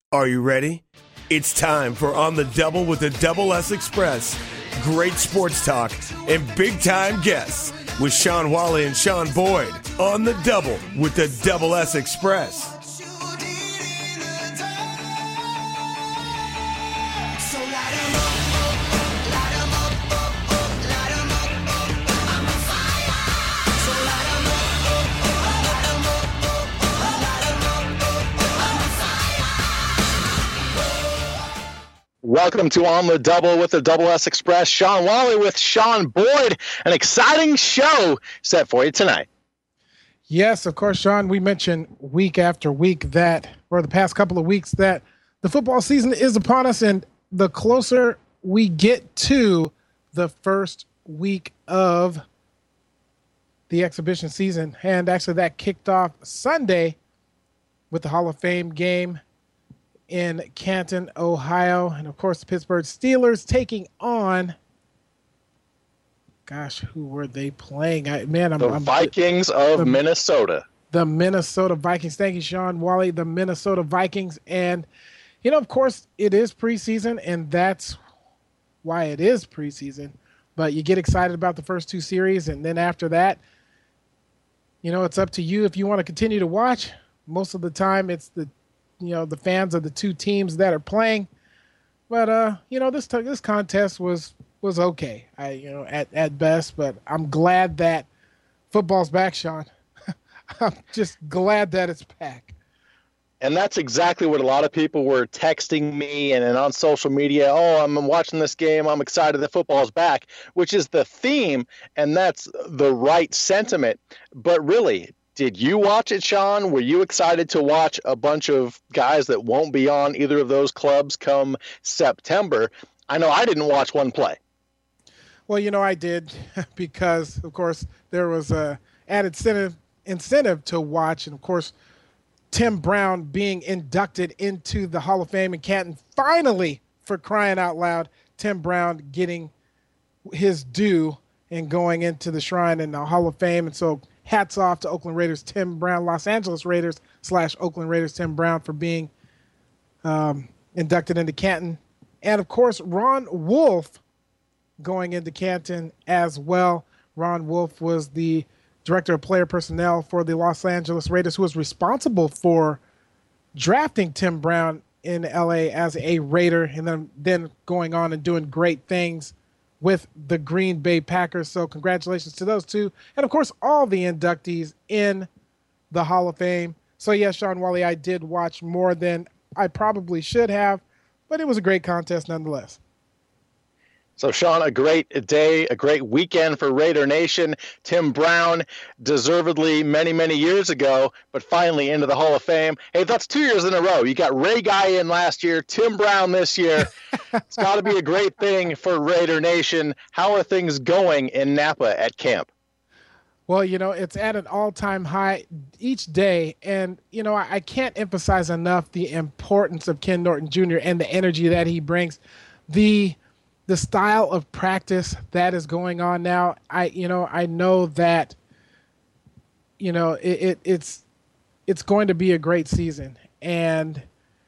Are you ready? It's time for On the Double with the Double S Express. Great sports talk and big-time guests with Sean Wally and Sean Boyd. On the Double with the Double S Express. Welcome to On the Double with the Double S Express. Sean Wally with Sean Boyd. An exciting show set for you tonight. Yes, of course, Sean. We mentioned week after week that, or the past couple of weeks, that the football season is upon us, and the closer we get to the first week of the exhibition season, and actually that kicked off Sunday with the Hall of Fame game in Canton, Ohio. And of course, the Pittsburgh Steelers taking on, who were they playing? The Vikings of Minnesota. The Minnesota Vikings. Thank you, Sean Wally. The Minnesota Vikings. And, of course, it is preseason, and that's why it is preseason. But you get excited about the first two series, and then after that, it's up to you if you want to continue to watch. Most of the time, it's the fans of the two teams that are playing. But, this contest was okay, at best. But I'm glad that football's back, Sean. I'm just glad that it's back. And that's exactly what a lot of people were texting me and on social media. Oh, I'm watching this game. I'm excited that football's back, which is the theme. And that's the right sentiment. But really, did you watch it, Sean? Were you excited to watch a bunch of guys that won't be on either of those clubs come September? I know I didn't watch one play. Well, I did because, of course, there was a added incentive to watch. And, of course, Tim Brown being inducted into the Hall of Fame in Canton. Finally, for crying out loud, Tim Brown getting his due and going into the shrine in the Hall of Fame. And so hats off to Oakland Raiders Tim Brown, Los Angeles Raiders / Oakland Raiders Tim Brown for being inducted into Canton. And, of course, Ron Wolf going into Canton as well. Ron Wolf was the director of player personnel for the Los Angeles Raiders, who was responsible for drafting Tim Brown in L.A. as a Raider and then going on and doing great things with the Green Bay Packers. So congratulations to those two. And, of course, all the inductees in the Hall of Fame. So, yes, Sean Wally, I did watch more than I probably should have, but it was a great contest nonetheless. So, Sean, a great day, a great weekend for Raider Nation. Tim Brown, deservedly many, many years ago, but finally into the Hall of Fame. Hey, that's 2 years in a row. You got Ray Guy in last year, Tim Brown this year. It's got to be a great thing for Raider Nation. How are things going in Napa at camp? Well, it's at an all-time high each day. And, I can't emphasize enough the importance of Ken Norton Jr. and the energy that he brings. The style of practice that is going on now, I know that, it's going to be a great season. And,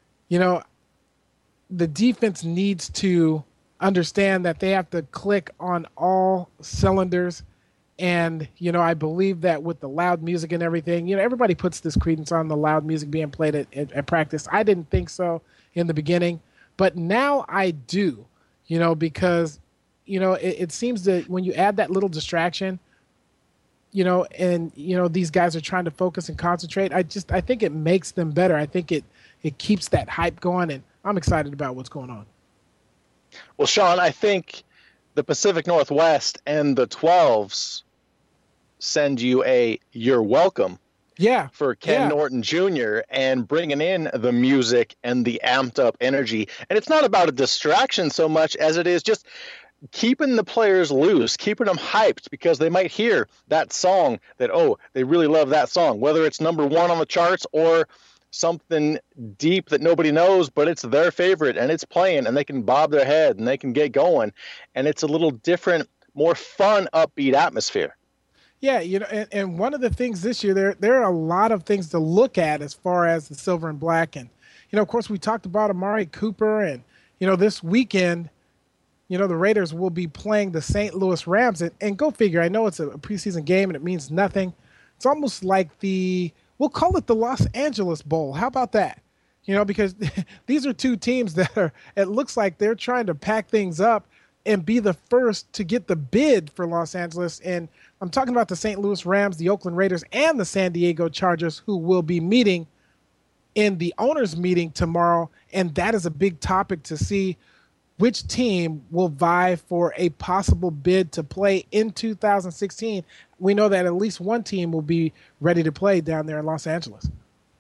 the defense needs to understand that they have to click on all cylinders. And, I believe that with the loud music and everything, everybody puts this credence on the loud music being played at practice. I didn't think so in the beginning, but now I do. Because, it seems that when you add that little distraction, and, these guys are trying to focus and concentrate, I think it makes them better. I think it keeps that hype going, and I'm excited about what's going on. Well, Sean, I think the Pacific Northwest and the 12s send you you're welcome. Yeah. For Ken Norton Jr. and bringing in the music and the amped up energy. And it's not about a distraction so much as it is just keeping the players loose, keeping them hyped because they might hear that song that, they really love that song, whether it's number one on the charts or something deep that nobody knows, but it's their favorite and it's playing and they can bob their head and they can get going. And it's a little different, more fun, upbeat atmosphere. Yeah, and one of the things this year, there are a lot of things to look at as far as the silver and black. And, of course, we talked about Amari Cooper, and, this weekend, the Raiders will be playing the St. Louis Rams. And go figure, I know it's a preseason game and it means nothing. It's almost like we'll call it the Los Angeles Bowl. How about that? Because these are two teams that it looks like they're trying to pack things up and be the first to get the bid for Los Angeles. And I'm talking about the St. Louis Rams, the Oakland Raiders, and the San Diego Chargers, who will be meeting in the owners' meeting tomorrow. And that is a big topic to see which team will vie for a possible bid to play in 2016. We know that at least one team will be ready to play down there in Los Angeles.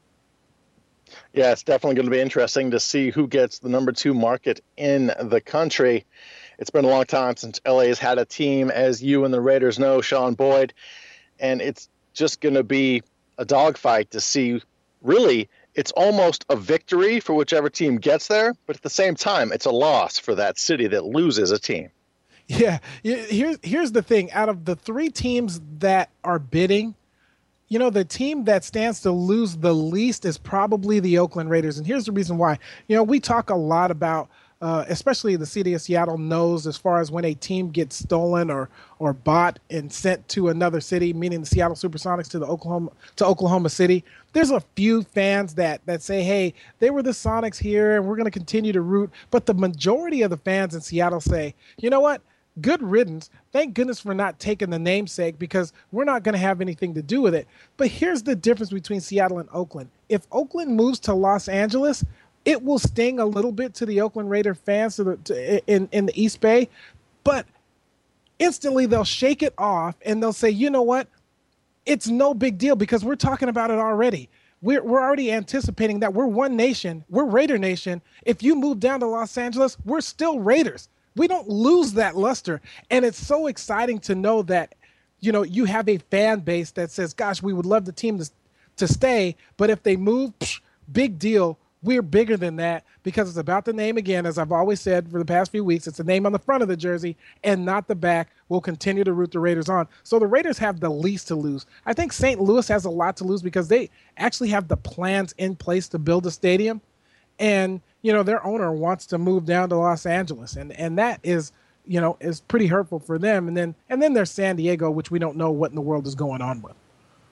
Yeah, it's definitely going to be interesting to see who gets the number 2 market in the country. It's been a long time since LA has had a team, as you and the Raiders know, Sean Boyd, and it's just going to be a dogfight to see. Really, it's almost a victory for whichever team gets there, but at the same time, it's a loss for that city that loses a team. Yeah, here's the thing. Out of the 3 teams that are bidding, the team that stands to lose the least is probably the Oakland Raiders. And here's the reason why. We talk a lot about, especially the city of Seattle knows as far as when a team gets stolen or bought and sent to another city, meaning the Seattle Supersonics to Oklahoma City. There's a few fans that say, hey, they were the Sonics here and we're going to continue to root. But the majority of the fans in Seattle say, you know what? Good riddance. Thank goodness for not taking the namesake, because we're not going to have anything to do with it. But here's the difference between Seattle and Oakland. If Oakland moves to Los Angeles, it will sting a little bit to the Oakland Raider fans in the East Bay, but instantly they'll shake it off and they'll say, you know what? It's no big deal, because we're talking about it already. We're already anticipating that we're one nation. We're Raider Nation. If you move down to Los Angeles, we're still Raiders. We don't lose that luster. And it's so exciting to know that, you have a fan base that says, gosh, we would love the team to stay, but if they move, big deal. We're bigger than that, because it's about the name again. As I've always said for the past few weeks, it's the name on the front of the jersey and not the back. We'll continue to root the Raiders on. So the Raiders have the least to lose. I think St. Louis has a lot to lose, because they actually have the plans in place to build a stadium. And, their owner wants to move down to Los Angeles. And that is, is pretty hurtful for them. And then there's San Diego, which we don't know what in the world is going on with.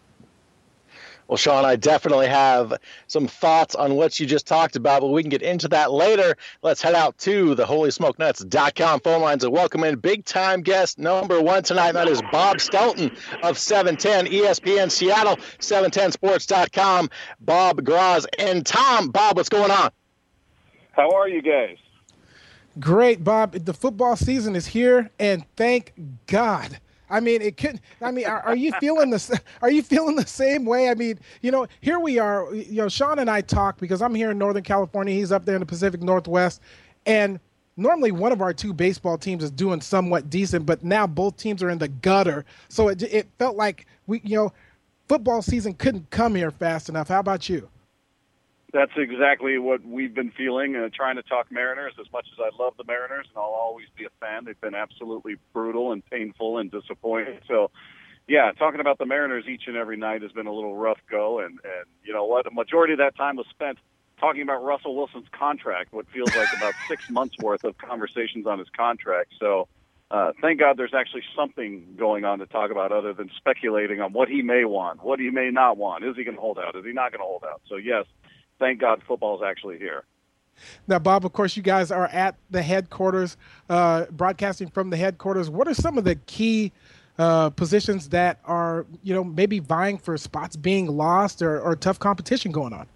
Well, Sean, I definitely have some thoughts on what you just talked about, but we can get into that later. Let's head out to the HolySmokeNuts.com phone lines and welcome in big-time guest number 1 tonight. That is Bob Stelton of 710 ESPN Seattle, 710sports.com, Bob Graz and Tom. Bob, what's going on? How are you guys? Great, Bob. The football season is here, and thank God. I mean, are you feeling the same way? I mean, here we are, Sean and I talk, because I'm here in Northern California. He's up there in the Pacific Northwest. And normally one of our 2 baseball teams is doing somewhat decent, but now both teams are in the gutter. So it felt like football season couldn't come here fast enough. How about you? That's exactly what we've been feeling, trying to talk Mariners. As much as I love the Mariners, and I'll always be a fan, they've been absolutely brutal and painful and disappointing. So, yeah, talking about the Mariners each and every night has been a little rough go. And you know what? A majority of that time was spent talking about Russell Wilson's contract, what feels like about 6 months' worth of conversations on his contract. So thank God there's actually something going on to talk about other than speculating on what he may want, what he may not want. Is he going to hold out? Is he not going to hold out? So, yes, thank God football is actually here. Now, Bob, of course, you guys are at the headquarters, broadcasting from the headquarters. What are some of the key positions that are, maybe vying for spots being lost or tough competition going on?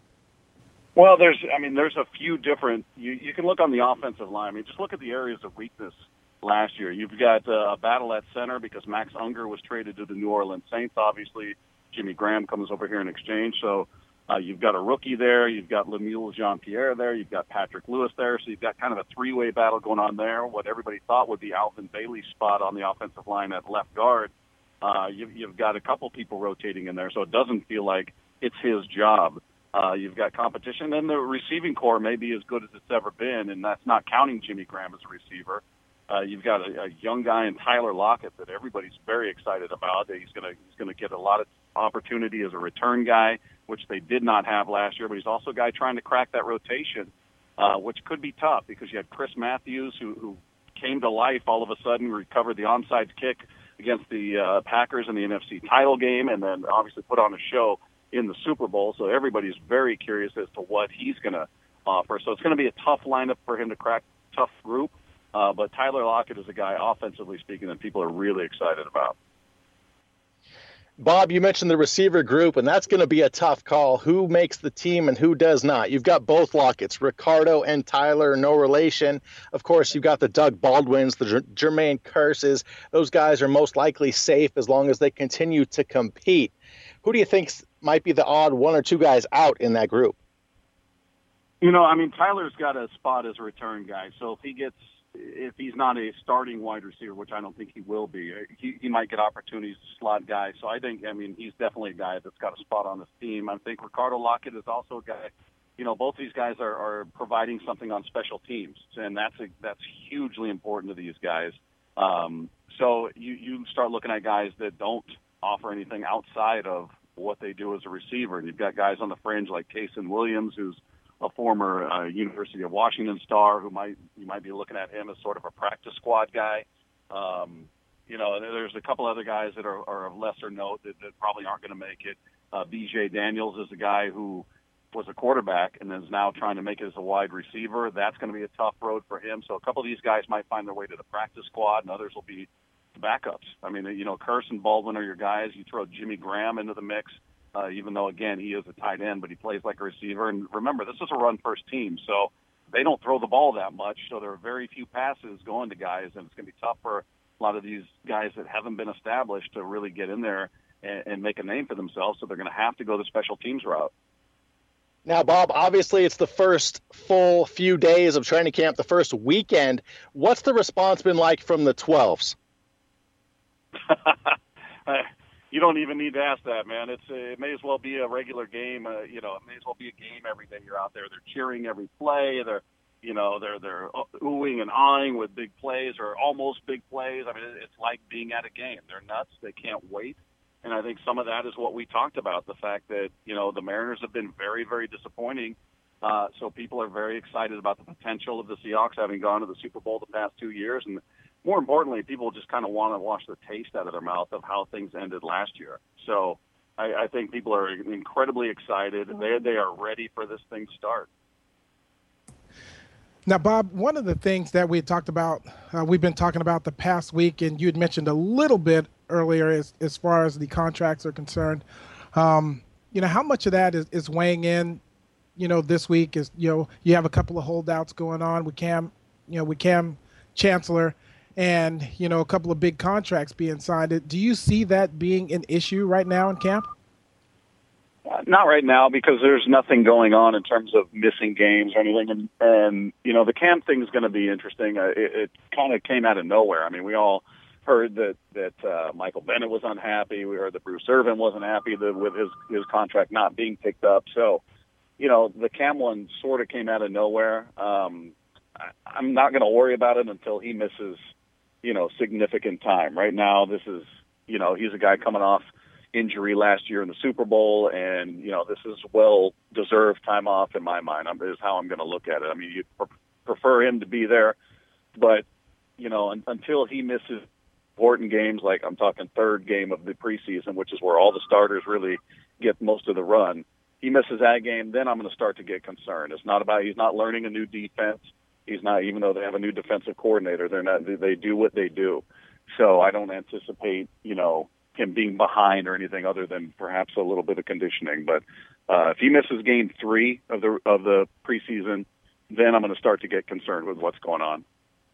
Well, there's a few different. You can look on the offensive line. I mean, just look at the areas of weakness last year. You've got a battle at center because Max Unger was traded to the New Orleans Saints. Obviously, Jimmy Graham comes over here in exchange. So you've got a rookie there. You've got Lemuel Jean-Pierre there. You've got Patrick Lewis there. So you've got kind of a three-way battle going on there. What everybody thought would be Alvin Bailey's spot on the offensive line at left guard. You've got a couple people rotating in there, so it doesn't feel like it's his job. You've got competition, and the receiving core may be as good as it's ever been, and that's not counting Jimmy Graham as a receiver. You've got a young guy in Tyler Lockett that everybody's very excited about. He's going to get a lot of opportunity as a return guy. which they did not have last year, but he's also a guy trying to crack that rotation, which could be tough because you had Chris Matthews who came to life all of a sudden, recovered the onside kick against the Packers in the NFC title game, and then obviously put on a show in the Super Bowl. So everybody's very curious as to what he's going to offer. So it's going to be a tough lineup for him to crack, tough group. But Tyler Lockett is a guy, offensively speaking, that people are really excited about. Bob, you mentioned the receiver group, and that's going to be a tough call. Who makes the team and who does not? You've got both Locketts, Ricardo and Tyler, no relation. Of course, you've got the Doug Baldwins, the Jermaine Kearses. Those guys are most likely safe as long as they continue to compete. Who do you think might be the odd one or two guys out in that group? You know, I mean, Tyler's got a spot as a return guy, so if he's not a starting wide receiver, which I don't think he will be, he might get opportunities to slot guys. So I think, he's definitely a guy that's got a spot on this team. I think Ricardo Lockett is also a guy, both these guys are providing something on special teams, and that's hugely important to these guys. So you start looking at guys that don't offer anything outside of what they do as a receiver. And you've got guys on the fringe like Kason Williams, who's a former University of Washington star, you might be looking at him as sort of a practice squad guy. There's a couple other guys that are of lesser note that probably aren't going to make it. B.J. Daniels is a guy who was a quarterback and is now trying to make it as a wide receiver. That's going to be a tough road for him. So a couple of these guys might find their way to the practice squad, and others will be backups. Kearse and Baldwin are your guys. You throw Jimmy Graham into the mix. Even though, again, he is a tight end, but he plays like a receiver. And remember, this is a run-first team, so they don't throw the ball that much, so there are very few passes going to guys, and it's going to be tough for a lot of these guys that haven't been established to really get in there and make a name for themselves, so they're going to have to go the special teams route. Now, Bob, obviously it's the first full few days of training camp, the first weekend. What's the response been like from the 12s? You don't even need to ask that, man. It may as well be a regular game. It may as well be a game every day you're out there. They're cheering every play. They're oohing and ahhing with big plays or almost big plays. It's like being at a game. They're nuts. They can't wait. And I think some of that is what we talked about, the fact that, the Mariners have been very, very disappointing. So people are very excited about the potential of the Seahawks having gone to the Super Bowl the past 2 years. And more importantly, people just kind of want to wash the taste out of their mouth of how things ended last year. So I think people are incredibly excited. They are ready for this thing to start. Now, Bob, one of the things that we talked about, we've been talking about the past week, and you had mentioned a little bit earlier as far as the contracts are concerned. How much of that is weighing in, this week is, you have a couple of holdouts going on with Cam Chancellor, and, a couple of big contracts being signed. Do you see that being an issue right now in camp? Not right now, because there's nothing going on in terms of missing games or anything. And the Cam thing is going to be interesting. It kind of came out of nowhere. We all heard that Michael Bennett was unhappy. We heard that Bruce Irvin wasn't happy with his contract not being picked up. So, the Cam one sort of came out of nowhere. I'm not going to worry about it until he misses significant time. Right now, this is, he's a guy coming off injury last year in the Super Bowl, and, this is well-deserved time off in my mind, is how I'm going to look at it. You prefer him to be there, but, until he misses important games, like I'm talking third game of the preseason, which is where all the starters really get most of the run, he misses that game, then I'm going to start to get concerned. It's not about, he's not learning a new defense. He's not, even though they have a new defensive coordinator, they do what they do. So I don't anticipate, him being behind or anything other than perhaps a little bit of conditioning. But if he misses game 3 of the preseason, then I'm going to start to get concerned with what's going on.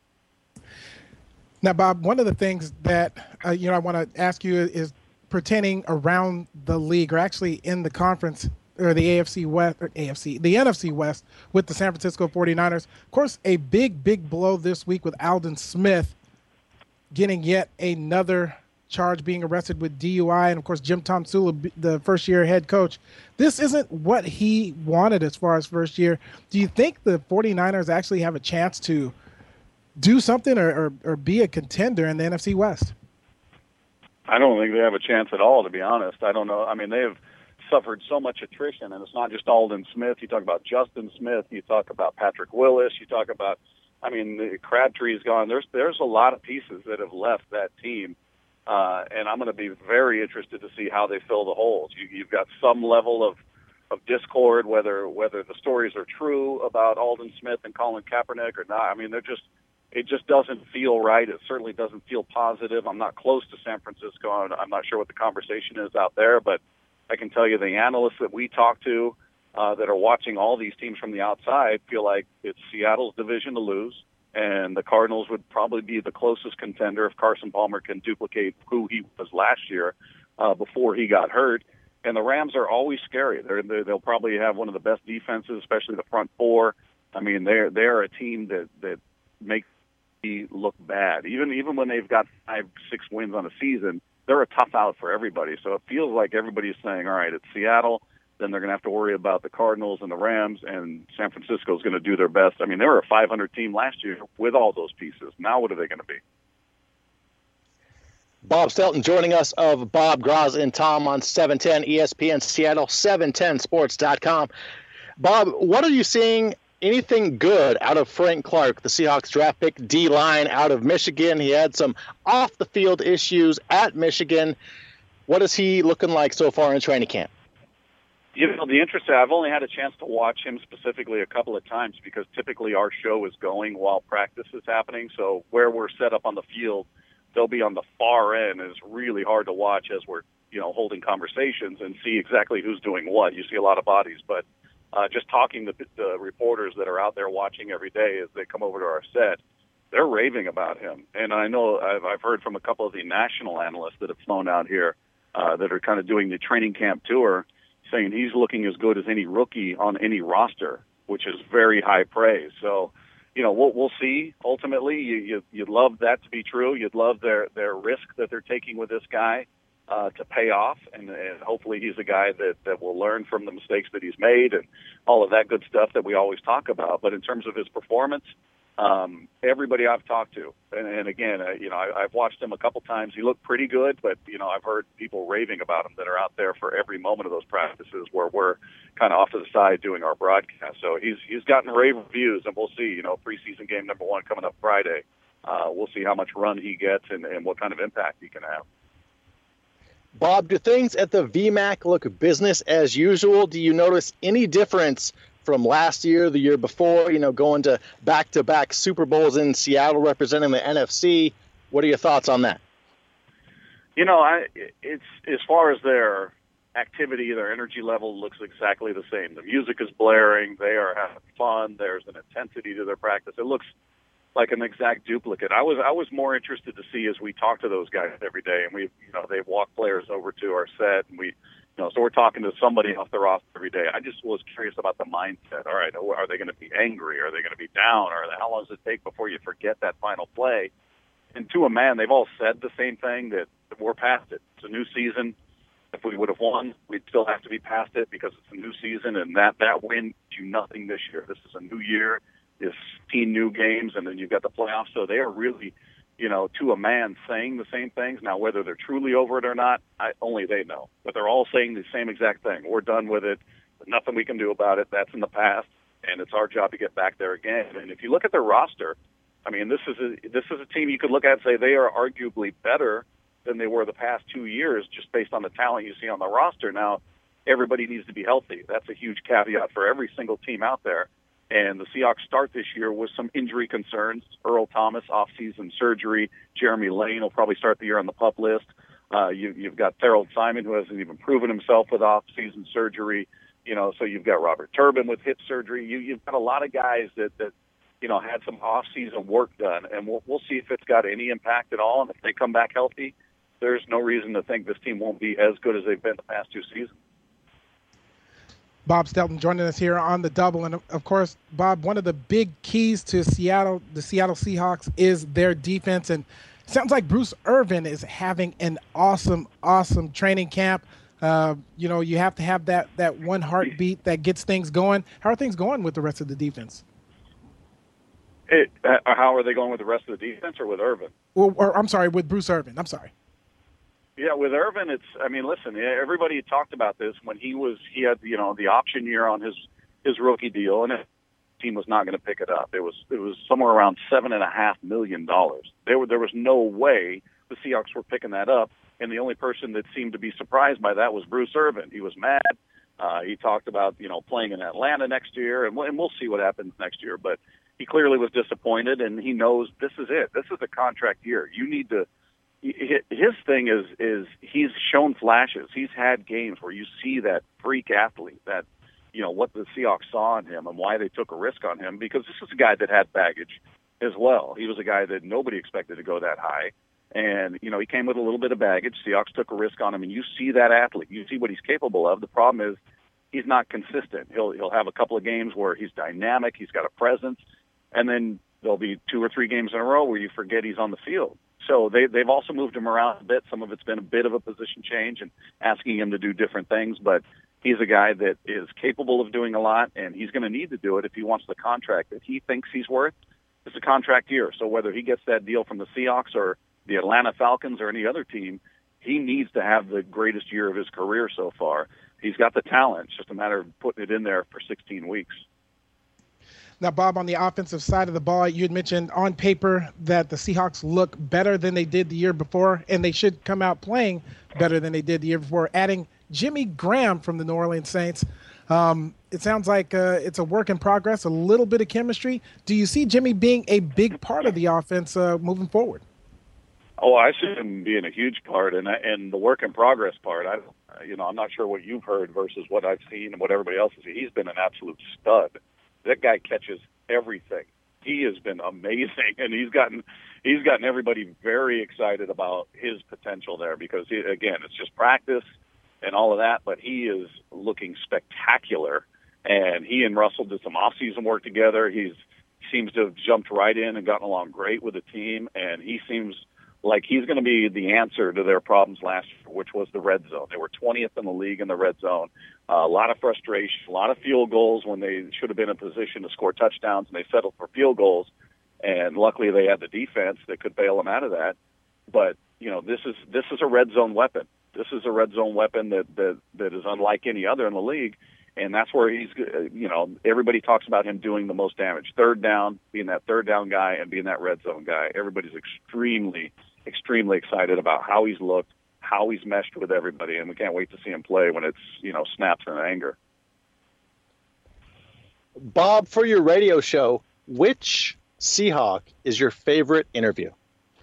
Now, Bob, one of the things that, I want to ask you is pertaining around the league, or actually in the conference, or the the NFC West with the San Francisco 49ers. Of course, a big blow this week with Aldon Smith getting yet another charge, being arrested with DUI. And, of course, Jim Tomsula, the first-year head coach. This isn't what he wanted as far as first year. Do you think the 49ers actually have a chance to do something or be a contender in the NFC West? I don't think they have a chance at all, to be honest. I don't know. They have suffered so much attrition, and it's not just Aldon Smith. You talk about Justin Smith. You talk about Patrick Willis. You talk about, Crabtree's gone. There's a lot of pieces that have left that team, and I'm going to be very interested to see how they fill the holes. You've got some level of discord, whether the stories are true about Aldon Smith and Colin Kaepernick or not. I mean, it just doesn't feel right. It certainly doesn't feel positive. I'm not close to San Francisco. I'm not sure what the conversation is out there, but I can tell you the analysts that we talk to that are watching all these teams from the outside feel like it's Seattle's division to lose, and the Cardinals would probably be the closest contender if Carson Palmer can duplicate who he was last year before he got hurt. And the Rams are always scary. They'll probably have one of the best defenses, especially the front four. I mean, they're a team that makes me look bad. Even when they've got 5-6 wins on a season, they're a tough out for everybody. So it feels like everybody's saying, all right, it's Seattle, then they're going to have to worry about the Cardinals and the Rams, and San Francisco's going to do their best. I mean, they were a 500 team last year with all those pieces. Now what are they going to be? Bob Stelton joining us of Bob Graz and Tom on 710 ESPN Seattle, 710sports.com. Bob, what are you seeing? Anything good out of Frank Clark, the Seahawks draft pick D-line out of Michigan? He had some off-the-field issues at Michigan. What is he looking like so far in training camp? The interesting, I've only had a chance to watch him specifically a couple of times because typically our show is going while practice is happening. So where we're set up on the field, they'll be on the far end. It's really hard to watch as we're, holding conversations and see exactly who's doing what. You see a lot of bodies, but just talking to the reporters that are out there watching every day as they come over to our set, they're raving about him. And I know I've heard from a couple of the national analysts that have flown out here that are kind of doing the training camp tour, saying he's looking as good as any rookie on any roster, which is very high praise. So, we'll see. Ultimately, you'd love that to be true. You'd love their risk that they're taking with this guy to pay off, and hopefully he's a guy that will learn from the mistakes that he's made and all of that good stuff that we always talk about. But in terms of his performance, everybody I've talked to, and again, I've watched him a couple times. He looked pretty good, but I've heard people raving about him that are out there for every moment of those practices where we're kind of off to the side doing our broadcast. So he's gotten rave reviews, and we'll see. Preseason game number 1 coming up Friday. We'll see how much run he gets and what kind of impact he can have. Bob, do things at the VMAC look business as usual? Do you notice any difference from last year, the year before, going to back-to-back Super Bowls in Seattle representing the NFC? What are your thoughts on that? It's as far as their activity, their energy level looks exactly the same. The music is blaring. They are having fun. There's an intensity to their practice. It looks like an exact duplicate. I was more interested to see as we talk to those guys every day, and they've walked players over to our set, and so we're talking to somebody off the roster every day. I just was curious about the mindset. All right, are they going to be angry? Are they going to be down? Or how long does it take before you forget that final play? And to a man, they've all said the same thing, that we're past it. It's a new season. If we would have won, we'd still have to be past it because it's a new season, and that win gives you nothing this year. This is a new year. It's 15 new games, and then you've got the playoffs. So they are really, to a man, saying the same things. Now, whether they're truly over it or not, only they know. But they're all saying the same exact thing. We're done with it. There's nothing we can do about it. That's in the past, and it's our job to get back there again. And if you look at their roster, this is a team you could look at and say they are arguably better than they were the past 2 years just based on the talent you see on the roster. Now, everybody needs to be healthy. That's a huge caveat for every single team out there. And the Seahawks start this year with some injury concerns. Earl Thomas, off-season surgery. Jeremy Lane will probably start the year on the PUP list. You've got Harold Simon, who hasn't even proven himself with off-season surgery. So you've got Robert Turbin with hip surgery. You've got a lot of guys that had some off-season work done. And we'll see if it's got any impact at all. And if they come back healthy, there's no reason to think this team won't be as good as they've been the past 2 seasons. Bob Stelton joining us here on the double. And of course, Bob, one of the big keys to the Seattle Seahawks is their defense. And it sounds like Bruce Irvin is having an awesome training camp. You have to have that one heartbeat that gets things going. How are things going with the rest of the defense? How are they going with the rest of the defense or with Irvin? Or I'm sorry, with Bruce Irvin. I'm sorry. Yeah, with Irvin, listen, everybody talked about this when he had, the option year on his rookie deal, and the team was not going to pick it up. It was somewhere around $7.5 million. There was no way the Seahawks were picking that up, and the only person that seemed to be surprised by that was Bruce Irvin. He was mad. He talked about, playing in Atlanta next year, and we'll see what happens next year. But he clearly was disappointed, and he knows this is it. This is a contract year. You need to. His thing is he's shown flashes. He's had games where you see that freak athlete, that what the Seahawks saw in him and why they took a risk on him, because this is a guy that had baggage as well. He was a guy that nobody expected to go that high. And, he came with a little bit of baggage. Seahawks took a risk on him, and you see that athlete. You see what he's capable of. The problem is he's not consistent. He'll have a couple of games where he's dynamic, he's got a presence, and then there'll be 2 or 3 games in a row where you forget he's on the field. So they've also moved him around a bit. Some of it's been a bit of a position change and asking him to do different things, but he's a guy that is capable of doing a lot, and he's going to need to do it if he wants the contract that he thinks he's worth. It's a contract year, so whether he gets that deal from the Seahawks or the Atlanta Falcons or any other team, he needs to have the greatest year of his career so far. He's got the talent. It's just a matter of putting it in there for 16 weeks. Now, Bob, on the offensive side of the ball, you had mentioned on paper that the Seahawks look better than they did the year before, and they should come out playing better than they did the year before. Adding Jimmy Graham from the New Orleans Saints, it sounds like it's a work in progress, a little bit of chemistry. Do you see Jimmy being a big part of the offense moving forward? Oh, I see him being a huge part, and the work in progress part. I'm not sure what you've heard versus what I've seen and what everybody else has seen. He's been an absolute stud. That guy catches everything. He has been amazing, and he's gotten everybody very excited about his potential there because, again, it's just practice and all of that, but he is looking spectacular, and he and Russell did some off-season work together. He seems to have jumped right in and gotten along great with the team, and he seems like he's going to be the answer to their problems last year, which was the red zone. They were 20th in the league in the red zone. A lot of frustration, a lot of field goals when they should have been in position to score touchdowns, and they settled for field goals. And luckily they had the defense that could bail them out of that. But, this is a red zone weapon. This is a red zone weapon that is unlike any other in the league. And that's where he's, everybody talks about him doing the most damage. Third down, being that third down guy and being that red zone guy. Everybody's extremely excited about how he's looked, how he's meshed with everybody, and we can't wait to see him play when it's, snaps and anger. Bob, for your radio show, which Seahawk is your favorite interview?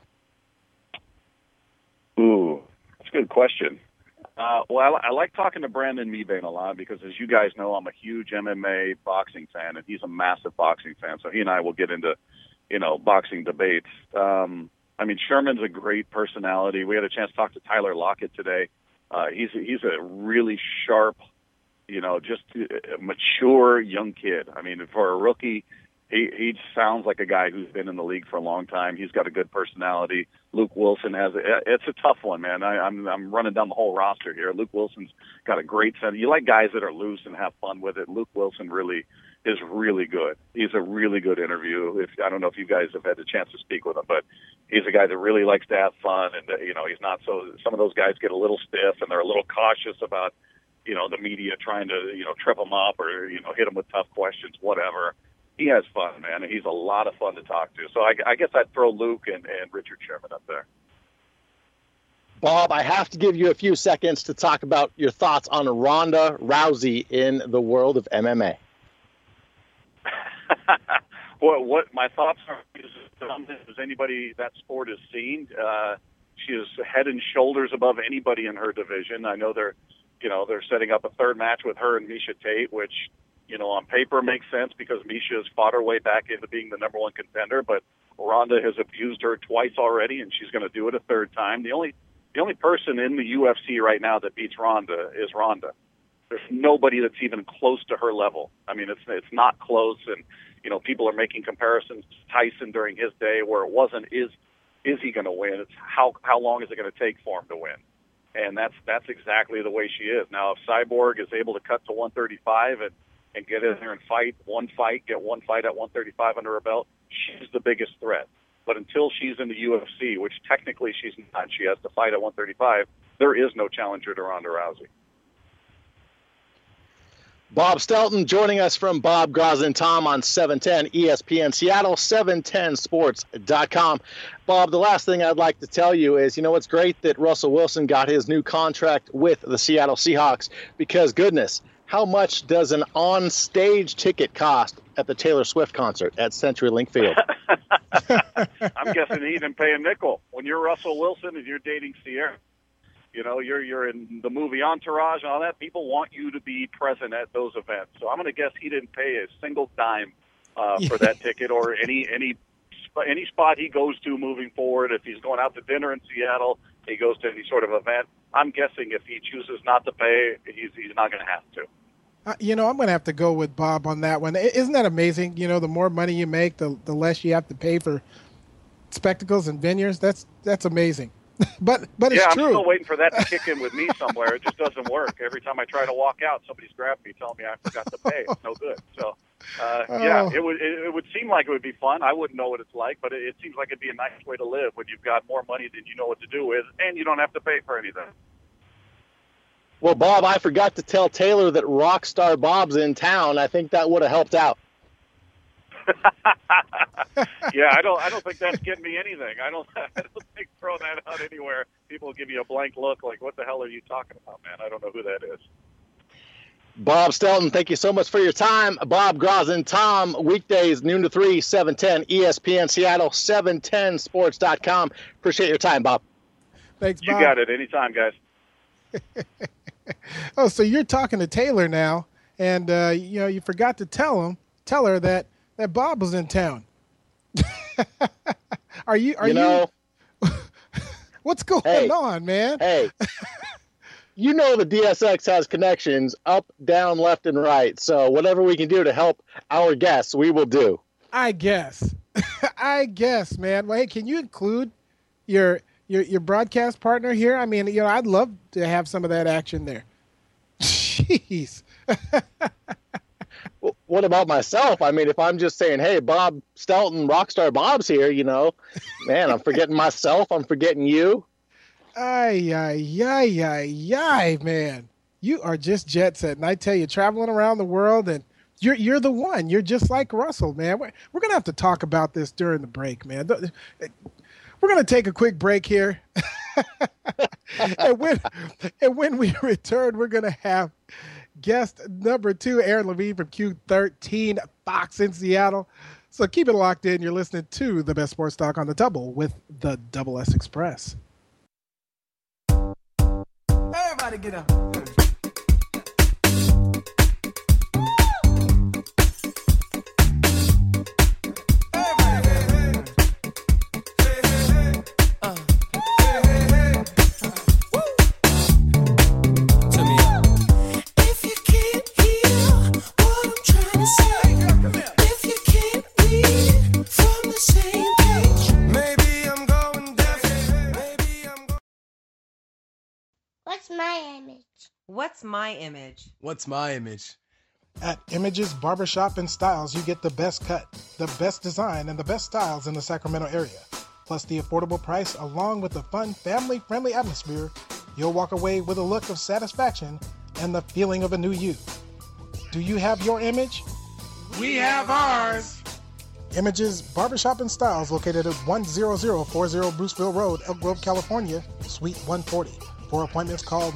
Ooh, that's a good question. Well, I like talking to Brandon Mebane a lot because, as you guys know, I'm a huge MMA boxing fan, and he's a massive boxing fan, so he and I will get into, boxing debates. Sherman's a great personality. We had a chance to talk to Tyler Lockett today. He's a really sharp, just a mature young kid. For a rookie, he sounds like a guy who's been in the league for a long time. He's got a good personality. Luke Wilson it's a tough one, man. I'm running down the whole roster here. Luke Wilson's got a great sense. You like guys that are loose and have fun with it. Luke Wilson really is really good. He's a really good interview. I don't know if you guys have had the chance to speak with him, but he's a guy that really likes to have fun, and he's not so. Some of those guys get a little stiff and they're a little cautious about the media trying to trip him up or hit him with tough questions, whatever. He has fun, man, and he's a lot of fun to talk to. So I guess I'd throw Luke and Richard Sherman up there. Bob, I have to give you a few seconds to talk about your thoughts on Ronda Rousey in the world of MMA. Well, what my thoughts are is as anybody that sport has seen. She is head and shoulders above anybody in her division. I know they're setting up a third match with her and Miesha Tate, which on paper makes sense because Miesha has fought her way back into being the number one contender, but Ronda has abused her twice already, and she's going to do it a third time. The only person in the UFC right now that beats Ronda is Ronda. There's nobody that's even close to her level. It's not close, and people are making comparisons to Tyson during his day where it wasn't is he going to win? It's how long is it going to take for him to win? And that's exactly the way she is. Now, if Cyborg is able to cut to 135 and get in there and get one fight at 135 under her belt, she's the biggest threat. But until she's in the UFC, which technically she's not, she has to fight at 135, there is no challenger to Ronda Rousey. Bob Stelton joining us from Bob Grosz and Tom on 710 ESPN Seattle, 710sports.com. Bob, the last thing I'd like to tell you is, it's great that Russell Wilson got his new contract with the Seattle Seahawks because, goodness, how much does an on-stage ticket cost at the Taylor Swift concert at CenturyLink Field? I'm guessing he didn't pay a nickel. When you're Russell Wilson and you're dating Sierra, you're in the movie Entourage and all that. People want you to be present at those events. So I'm going to guess he didn't pay a single dime for that ticket or any spot he goes to moving forward. If he's going out to dinner in Seattle, he goes to any sort of event. I'm guessing if he chooses not to pay, he's not going to have to. I'm going to have to go with Bob on that one. Isn't that amazing? The more money you make, the less you have to pay for spectacles and venues. That's amazing. but it's I'm true. Still waiting for that to kick in with me somewhere. It just doesn't work. Every time I try to walk out, somebody's grabbed me, telling me I forgot to pay. It's no good. So, it would seem like it would be fun. I wouldn't know what it's like, but it seems like it'd be a nice way to live when you've got more money than you know what to do with, and you don't have to pay for anything. Well, Bob, I forgot to tell Taylor that Rockstar Bob's in town. I think that would have helped out. Yeah, I don't think that's getting me anything. I don't think throw that out anywhere. People will give you a blank look like, what the hell are you talking about, man? I don't know who that is. Bob Stelton, thank you so much for your time. Bob Grosz and Tom, weekdays, noon to 3, 710 ESPN Seattle, 710sports.com. Appreciate your time, Bob. Thanks, Bob. You got it. Anytime, guys. Oh, so you're talking to Taylor now, and you forgot to tell her that Bob was in town. Are you? What's going on, man? Hey, the DSX has connections up, down, left, and right. So whatever we can do to help our guests, we will do. I guess, man. Well, hey, can you include your broadcast partner here? I mean, I'd love to have some of that action there. Jeez. What about myself? I mean, if I'm just saying, hey, Bob Stelton, Rockstar Bob's here, man, I'm forgetting myself. I'm forgetting you. Ay, man. You are just jet set. And I tell you, traveling around the world, and you're the one. You're just like Russell, man. We're going to have to talk about this during the break, man. We're going to take a quick break here. and when we return, we're going to have guest number 2, Aaron Levine from Q13 Fox in Seattle. So keep it locked in. You're listening to the best sports talk on the double with the Double S Express. Everybody get up. What's my image? What's my image? At Images Barbershop and Styles, you get the best cut, the best design, and the best styles in the Sacramento area. Plus the affordable price, along with the fun, family-friendly atmosphere, you'll walk away with a look of satisfaction and the feeling of a new you. Do you have your image? We have ours. Images Barbershop and Styles, located at 10040 Bruceville Road, Elk Grove, California, Suite 140. For appointments, call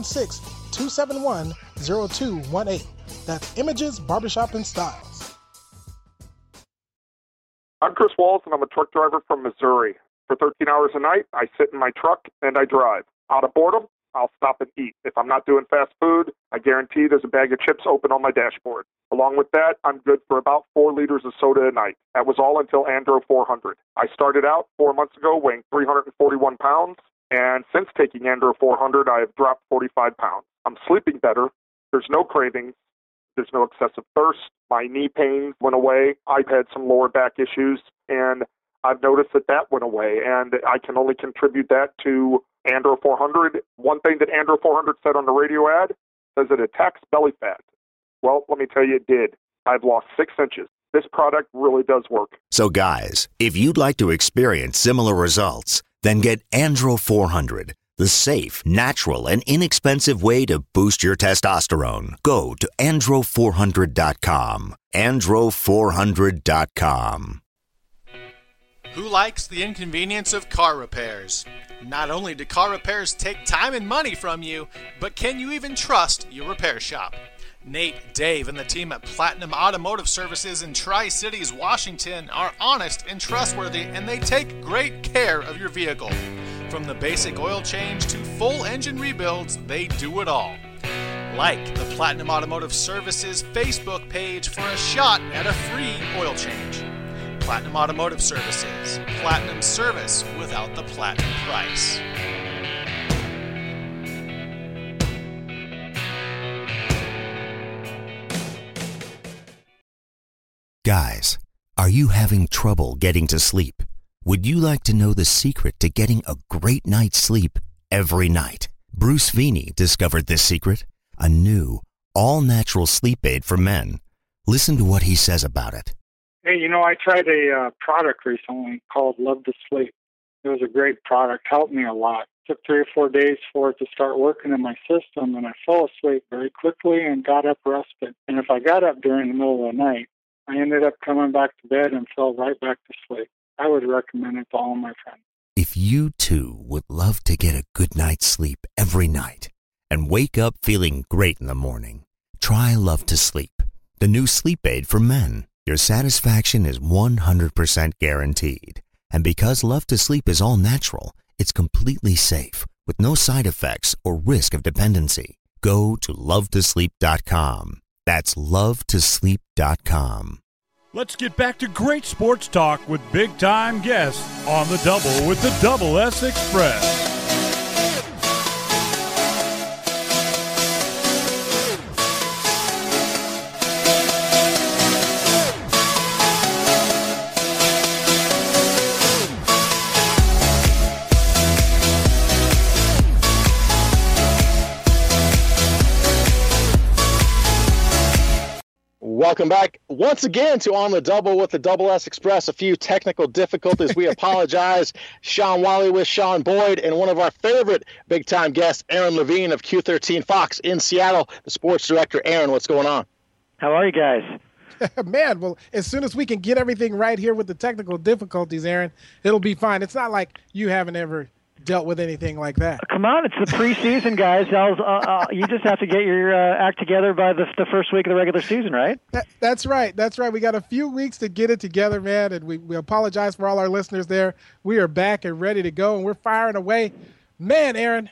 916-271-0218. That's Images Barbershop and Styles. I'm Chris Walls, and I'm a truck driver from Missouri. For 13 hours a night, I sit in my truck and I drive. Out of boredom, I'll stop and eat. If I'm not doing fast food, I guarantee there's a bag of chips open on my dashboard. Along with that, I'm good for about 4 liters of soda a night. That was all until Andro 400. I started out 4 months ago weighing 341 pounds. And since taking Andro 400, I have dropped 45 pounds. I'm sleeping better. There's no cravings. There's no excessive thirst. My knee pain went away. I've had some lower back issues, and I've noticed that went away. And I can only contribute that to Andro 400. One thing that Andro 400 said on the radio ad says it attacks belly fat. Well, let me tell you, it did. I've lost 6 inches. This product really does work. So guys, if you'd like to experience similar results, then get Andro 400, the safe, natural, and inexpensive way to boost your testosterone. Go to Andro400.com. Andro400.com. Who likes the inconvenience of car repairs? Not only do car repairs take time and money from you, but can you even trust your repair shop? Nate, Dave, and the team at Platinum Automotive Services in Tri-Cities, Washington are honest and trustworthy, and they take great care of your vehicle. From the basic oil change to full engine rebuilds, they do it all. Like the Platinum Automotive Services Facebook page for a shot at a free oil change. Platinum Automotive Services. Platinum service without the platinum price. Guys, are you having trouble getting to sleep? Would you like to know the secret to getting a great night's sleep every night? Bruce Feeney discovered this secret, a new, all-natural sleep aid for men. Listen to what he says about it. Hey, I tried a product recently called Love to Sleep. It was a great product, helped me a lot. It took 3 or 4 days for it to start working in my system, and I fell asleep very quickly and got up rested. And if I got up during the middle of the night, I ended up coming back to bed and fell right back to sleep. I would recommend it to all my friends. If you too would love to get a good night's sleep every night and wake up feeling great in the morning, try Love to Sleep, the new sleep aid for men. Your satisfaction is 100% guaranteed. And because Love to Sleep is all natural, it's completely safe with no side effects or risk of dependency. Go to lovetosleep.com. That's lovetosleep.com. Let's get back to great sports talk with big-time guests on the Double with the Double S Express. Welcome back once again to On the Double with the Double S Express. A few technical difficulties. We apologize. Sean Wally with Sean Boyd and one of our favorite big-time guests, Aaron Levine of Q13 Fox in Seattle, the sports director. Aaron, what's going on? How are you guys? Man, well, as soon as we can get everything right here with the technical difficulties, Aaron, it'll be fine. It's not like you haven't ever dealt with anything like that. Come on, it's the preseason, guys. You just have to get your act together by the first week of the regular season, right? That's right. That's right. We got a few weeks to get it together, man, and we apologize for all our listeners there. We are back and ready to go, and we're firing away. Man, Aaron,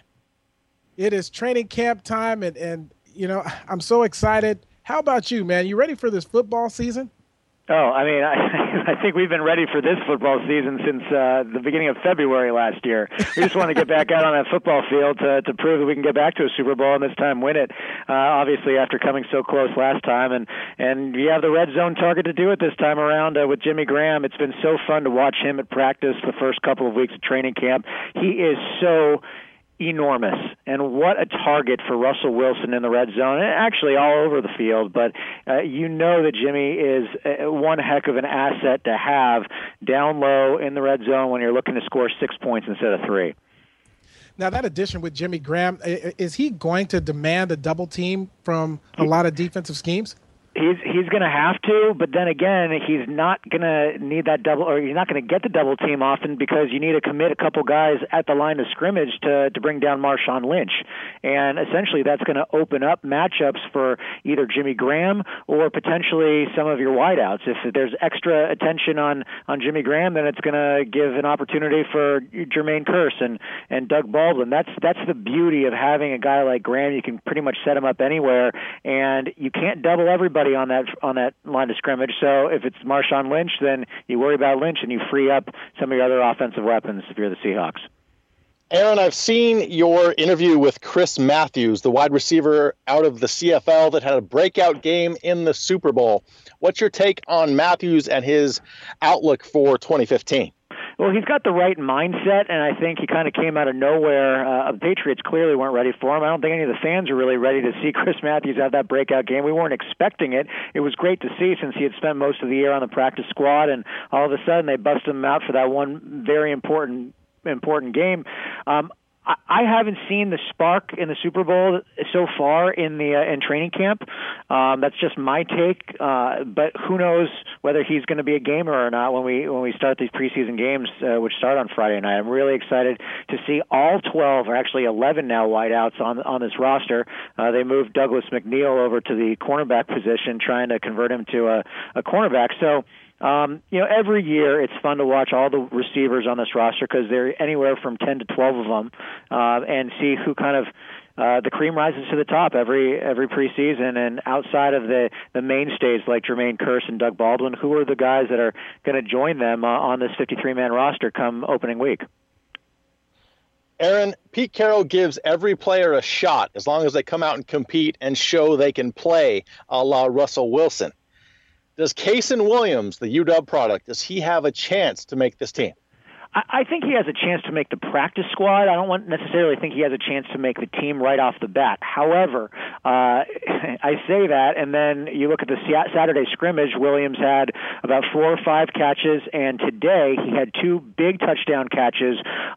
it is training camp time, and I'm so excited. How about you, man? You ready for this football season? Oh, I mean, I think we've been ready for this football season since the beginning of February last year. We just want to get back out on that football field to prove that we can get back to a Super Bowl and this time win it. Obviously, after coming so close last time, and you have the red zone target to do it this time around with Jimmy Graham. It's been so fun to watch him at practice the first couple of weeks of training camp. He is so enormous, and what a target for Russell Wilson in the red zone, and actually all over the field. But that Jimmy is one heck of an asset to have down low in the red zone when you're looking to score 6 points instead of 3. Now, that addition with Jimmy Graham, is he going to demand a double team from a lot of defensive schemes? He's going to have to, but then again, he's not going to need that double, or he's not going to get the double team often because you need to commit a couple guys at the line of scrimmage to bring down Marshawn Lynch. And essentially that's going to open up matchups for either Jimmy Graham or potentially some of your wideouts. If there's extra attention on Jimmy Graham, then it's going to give an opportunity for Jermaine Kearse and Doug Baldwin. That's the beauty of having a guy like Graham. You can pretty much set him up anywhere, and you can't double everybody on that line of scrimmage. So if it's Marshawn Lynch, then you worry about Lynch and you free up some of your other offensive weapons if you're the Seahawks. Aaron, I've seen your interview with Chris Matthews, the wide receiver out of the CFL that had a breakout game in the Super Bowl. What's your take on Matthews and his outlook for 2015? Well, he's got the right mindset, and I think he kind of came out of nowhere. The Patriots clearly weren't ready for him. I don't think any of the fans are really ready to see Chris Matthews have that breakout game. We weren't expecting it. It was great to see since he had spent most of the year on the practice squad, and all of a sudden they busted him out for that one very important game. I haven't seen the spark in the Super Bowl so far in training camp. That's just my take. But who knows whether he's going to be a gamer or not when we start these preseason games, which start on Friday night. I'm really excited to see all 12, or actually 11 now, wideouts on this roster. They moved Douglas McNeil over to the cornerback position, trying to convert him to a cornerback. So. Every year it's fun to watch all the receivers on this roster because there are anywhere from 10 to 12 of them, and see who kind of the cream rises to the top every preseason. And outside of the mainstays like Jermaine Kearse and Doug Baldwin, who are the guys that are going to join them on this 53-man roster come opening week? Aaron, Pete Carroll gives every player a shot as long as they come out and compete and show they can play, a la Russell Wilson. Does Kasen Williams, the UW product, does he have a chance to make this team? I think he has a chance to make the practice squad. I don't necessarily think he has a chance to make the team right off the bat. However, I say that, and then you look at the Saturday scrimmage, Williams had about 4 or 5 catches, and today he had 2 big touchdown catches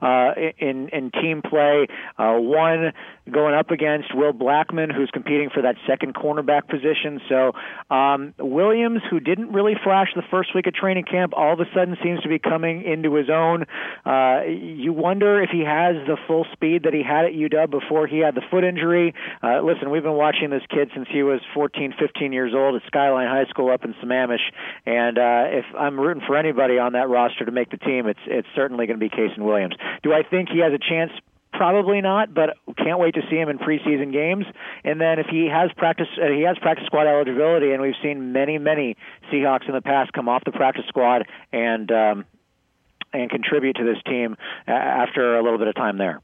in team play, one going up against Will Blackman, who's competing for that second cornerback position. So Williams, who didn't really flash the first week of training camp, all of a sudden seems to be coming into his own. You wonder if he has the full speed that he had at UW before he had the foot injury. Listen, we've been watching this kid since he was 14, 15 years old at Skyline High School up in Sammamish, and if I'm rooting for anybody on that roster to make the team, it's certainly going to be Kasen Williams. Do I think he has a chance? Probably not, but can't wait to see him in preseason games. And then if he has practice squad eligibility, and we've seen many Seahawks in the past come off the practice squad and contribute to this team after a little bit of time there.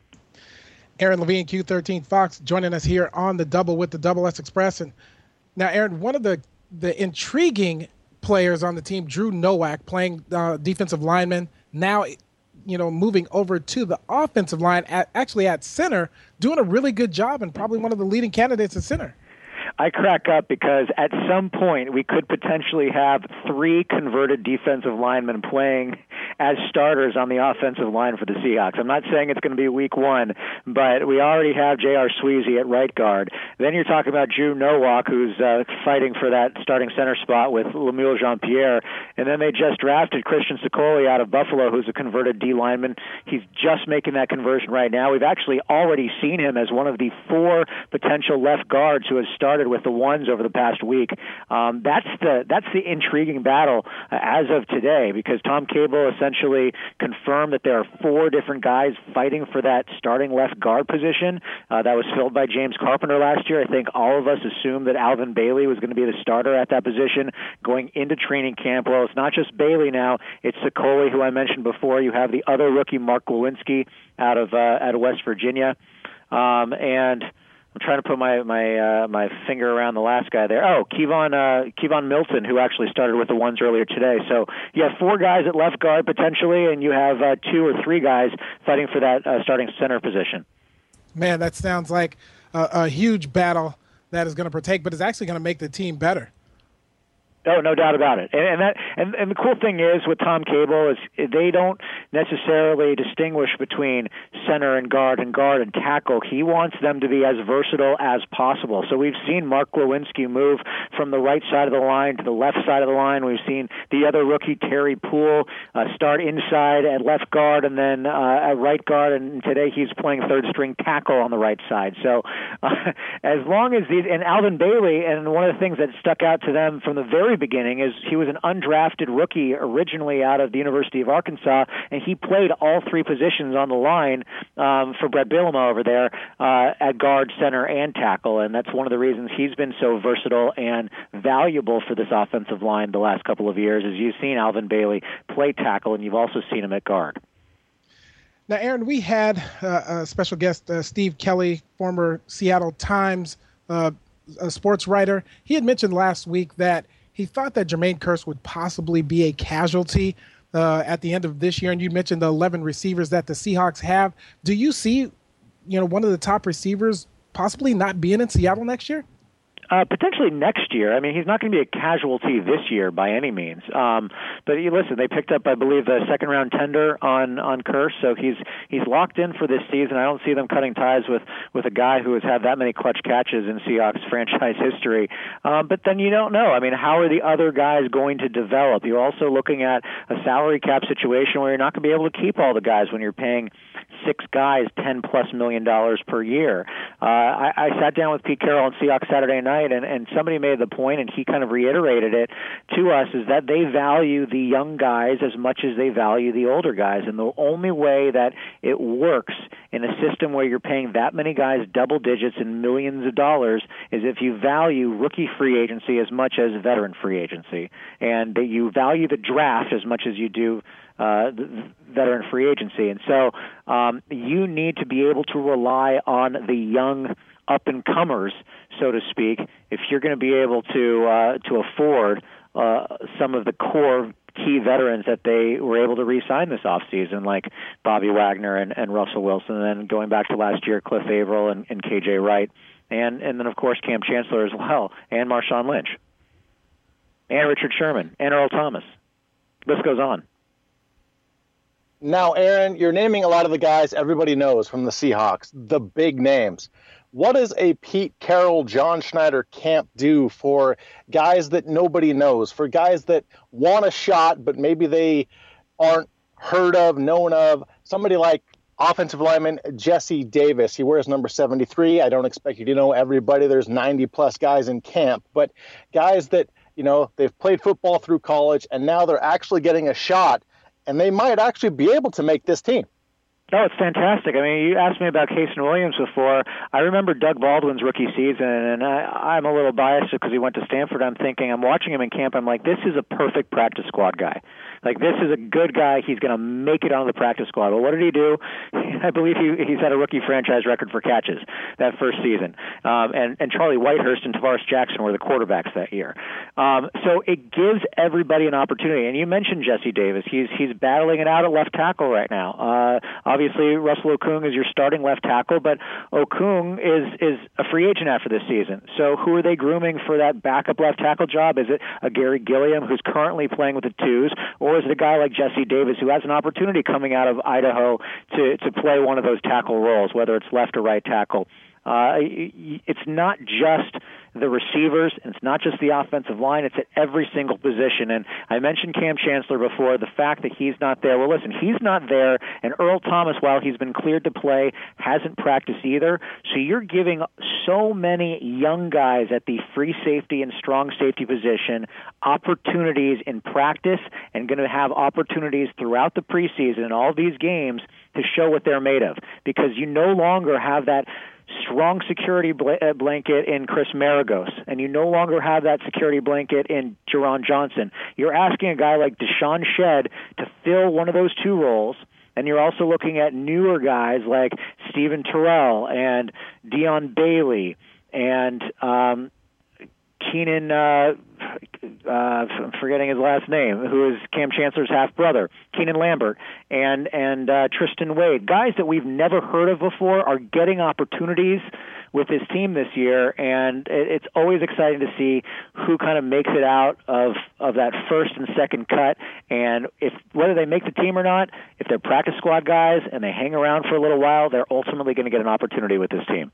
Aaron Levine, Q13 Fox, joining us here on the Double with the Double S Express. And now, Aaron, one of the intriguing players on the team, Drew Nowak, playing defensive lineman, now moving over to the offensive line, actually at center, doing a really good job and probably one of the leading candidates at center. I crack up because at some point we could potentially have 3 converted defensive linemen playing as starters on the offensive line for the Seahawks. I'm not saying it's going to be week 1, but we already have J.R. Sweezy at right guard. Then you're talking about Drew Nowak, who's fighting for that starting center spot with Lemuel Jean-Pierre. And then they just drafted Christian Sicoli out of Buffalo, who's a converted D lineman. He's just making that conversion right now. We've actually already seen him as one of the 4 potential left guards who has started with the ones over the past week. That's the intriguing battle as of today, because Tom Cable essentially confirmed that there are 4 different guys fighting for that starting left guard position. That was filled by James Carpenter last year. I think all of us assumed that Alvin Bailey was going to be the starter at that position going into training camp. Well, it's not just Bailey now. It's Sicoli, who I mentioned before. You have the other rookie, Mark Glowinski, out of West Virginia. And I'm trying to put my finger around the last guy there. Oh, Kevon Milton, who actually started with the ones earlier today. So you have 4 guys at left guard potentially, and you have 2 or 3 guys fighting for that starting center position. Man, that sounds like a huge battle that is going to partake, but it's actually going to make the team better. Oh, no doubt about it. And the cool thing is with Tom Cable is they don't necessarily distinguish between center and guard and tackle. He wants them to be as versatile as possible. So we've seen Mark Glowinski move from the right side of the line to the left side of the line. We've seen the other rookie, Terry Poole, start inside at left guard and then at right guard, and today he's playing third-string tackle on the right side. So as long as and Alvin Bailey, and one of the things that stuck out to them from the very beginning is he was an undrafted rookie originally out of the University of Arkansas, and he played all 3 positions on the line for Brett Bielema over there at guard, center, and tackle, and that's one of the reasons he's been so versatile and valuable for this offensive line the last couple of years, is you've seen Alvin Bailey play tackle, and you've also seen him at guard. Now, Aaron, we had a special guest, Steve Kelly, former Seattle Times a sports writer. He had mentioned last week that he thought that Jermaine Kearse would possibly be a casualty at the end of this year. And you mentioned the 11 receivers that the Seahawks have. Do you see, one of the top receivers possibly not being in Seattle next year? Potentially next year. I mean, he's not going to be a casualty this year by any means. But you listen, they picked up, I believe, the second-round tender on Kearse, so he's locked in for this season. I don't see them cutting ties with a guy who has had that many clutch catches in Seahawks franchise history. But then you don't know. I mean, how are the other guys going to develop? You're also looking at a salary cap situation where you're not going to be able to keep all the guys when you're paying 6 guys $10+ million per year. I sat down with Pete Carroll on Seahawks Saturday night, and somebody made the point, and he kind of reiterated it to us, is that they value the young guys as much as they value the older guys. And the only way that it works in a system where you're paying that many guys double digits and millions of dollars is if you value rookie free agency as much as veteran free agency, and that you value the draft as much as you do veteran free agency. And so you need to be able to rely on the young up-and-comers, so to speak, if you're going to be able to afford some of the core key veterans that they were able to re-sign this offseason, like Bobby Wagner and Russell Wilson, and then going back to last year, Cliff Averill and KJ Wright, and then, of course, Cam Chancellor as well, and Marshawn Lynch, and Richard Sherman, and Earl Thomas. List goes on. Now, Aaron, you're naming a lot of the guys everybody knows from the Seahawks, the big names. What does a Pete Carroll, John Schneider camp do for guys that nobody knows, for guys that want a shot, but maybe they aren't heard of, known of? Somebody like offensive lineman Jesse Davis. He wears number 73. I don't expect you to know everybody. There's 90-plus guys in camp, but guys that, they've played football through college, and now they're actually getting a shot, and they might actually be able to make this team. Oh, it's fantastic. I mean, you asked me about Cason Williams before. I remember Doug Baldwin's rookie season, and I'm a little biased because he went to Stanford. I'm watching him in camp, I'm like, this is a perfect practice squad guy. Like, this is a good guy. He's going to make it on the practice squad. Well, what did he do? I believe he's had a rookie franchise record for catches that first season. And Charlie Whitehurst and Tavares Jackson were the quarterbacks that year. So it gives everybody an opportunity. And you mentioned Jesse Davis. He's battling it out at left tackle right now. Obviously, Russell Okung is your starting left tackle, but Okung is a free agent after this season. So who are they grooming for that backup left tackle job? Is it a Gary Gilliam who's currently playing with the twos, or is it a guy like Jesse Davis who has an opportunity coming out of Idaho to play one of those tackle roles, whether it's left or right tackle? It's not just the receivers, and it's not just the offensive line, it's at every single position. And I mentioned Cam Chancellor before, the fact that he's not there. Well, listen, he's not there, and Earl Thomas, while he's been cleared to play, hasn't practiced either. So you're giving so many young guys at the free safety and strong safety position opportunities in practice, and going to have opportunities throughout the preseason and all these games to show what they're made of, because you no longer have that strong security blanket in Chris Maragos, and you no longer have that security blanket in Jerron Johnson. You're asking a guy like Deshaun Shedd to fill one of those two roles, and you're also looking at newer guys like Stephen Terrell and Dion Bailey and Keenan, I'm forgetting his last name, who is Cam Chancellor's half-brother, Keenan Lambert, and Tristan Wade. Guys that we've never heard of before are getting opportunities with this team this year, and it's always exciting to see who kind of makes it out of that first and second cut, and whether they make the team or not, if they're practice squad guys and they hang around for a little while, they're ultimately going to get an opportunity with this team.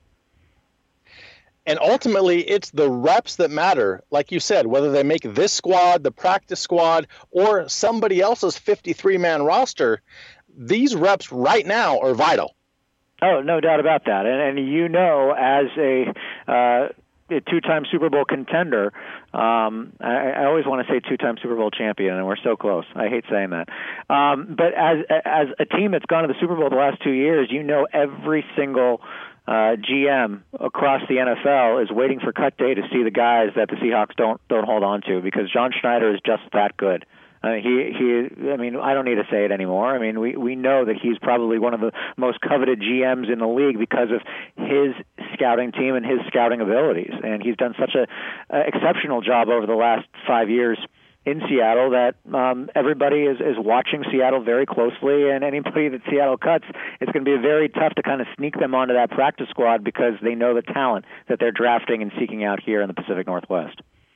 And ultimately, it's the reps that matter. Like you said, whether they make this squad, the practice squad, or somebody else's 53-man roster, these reps right now are vital. Oh, no doubt about that. And as a two-time Super Bowl contender, I always want to say two-time Super Bowl champion, and we're so close. I hate saying that. But as a team that's gone to the Super Bowl the last 2 years, every single GM across the NFL is waiting for cut day to see the guys that the Seahawks don't hold on to, because John Schneider is just that good. I don't need to say it anymore. I mean, we know that he's probably one of the most coveted GMs in the league because of his scouting team and his scouting abilities. And he's done such a exceptional job over the last 5 years in Seattle that everybody is watching Seattle very closely, and anybody that Seattle cuts, it's going to be very tough to kind of sneak them onto that practice squad because they know the talent that they're drafting and seeking out here in the Pacific Northwest.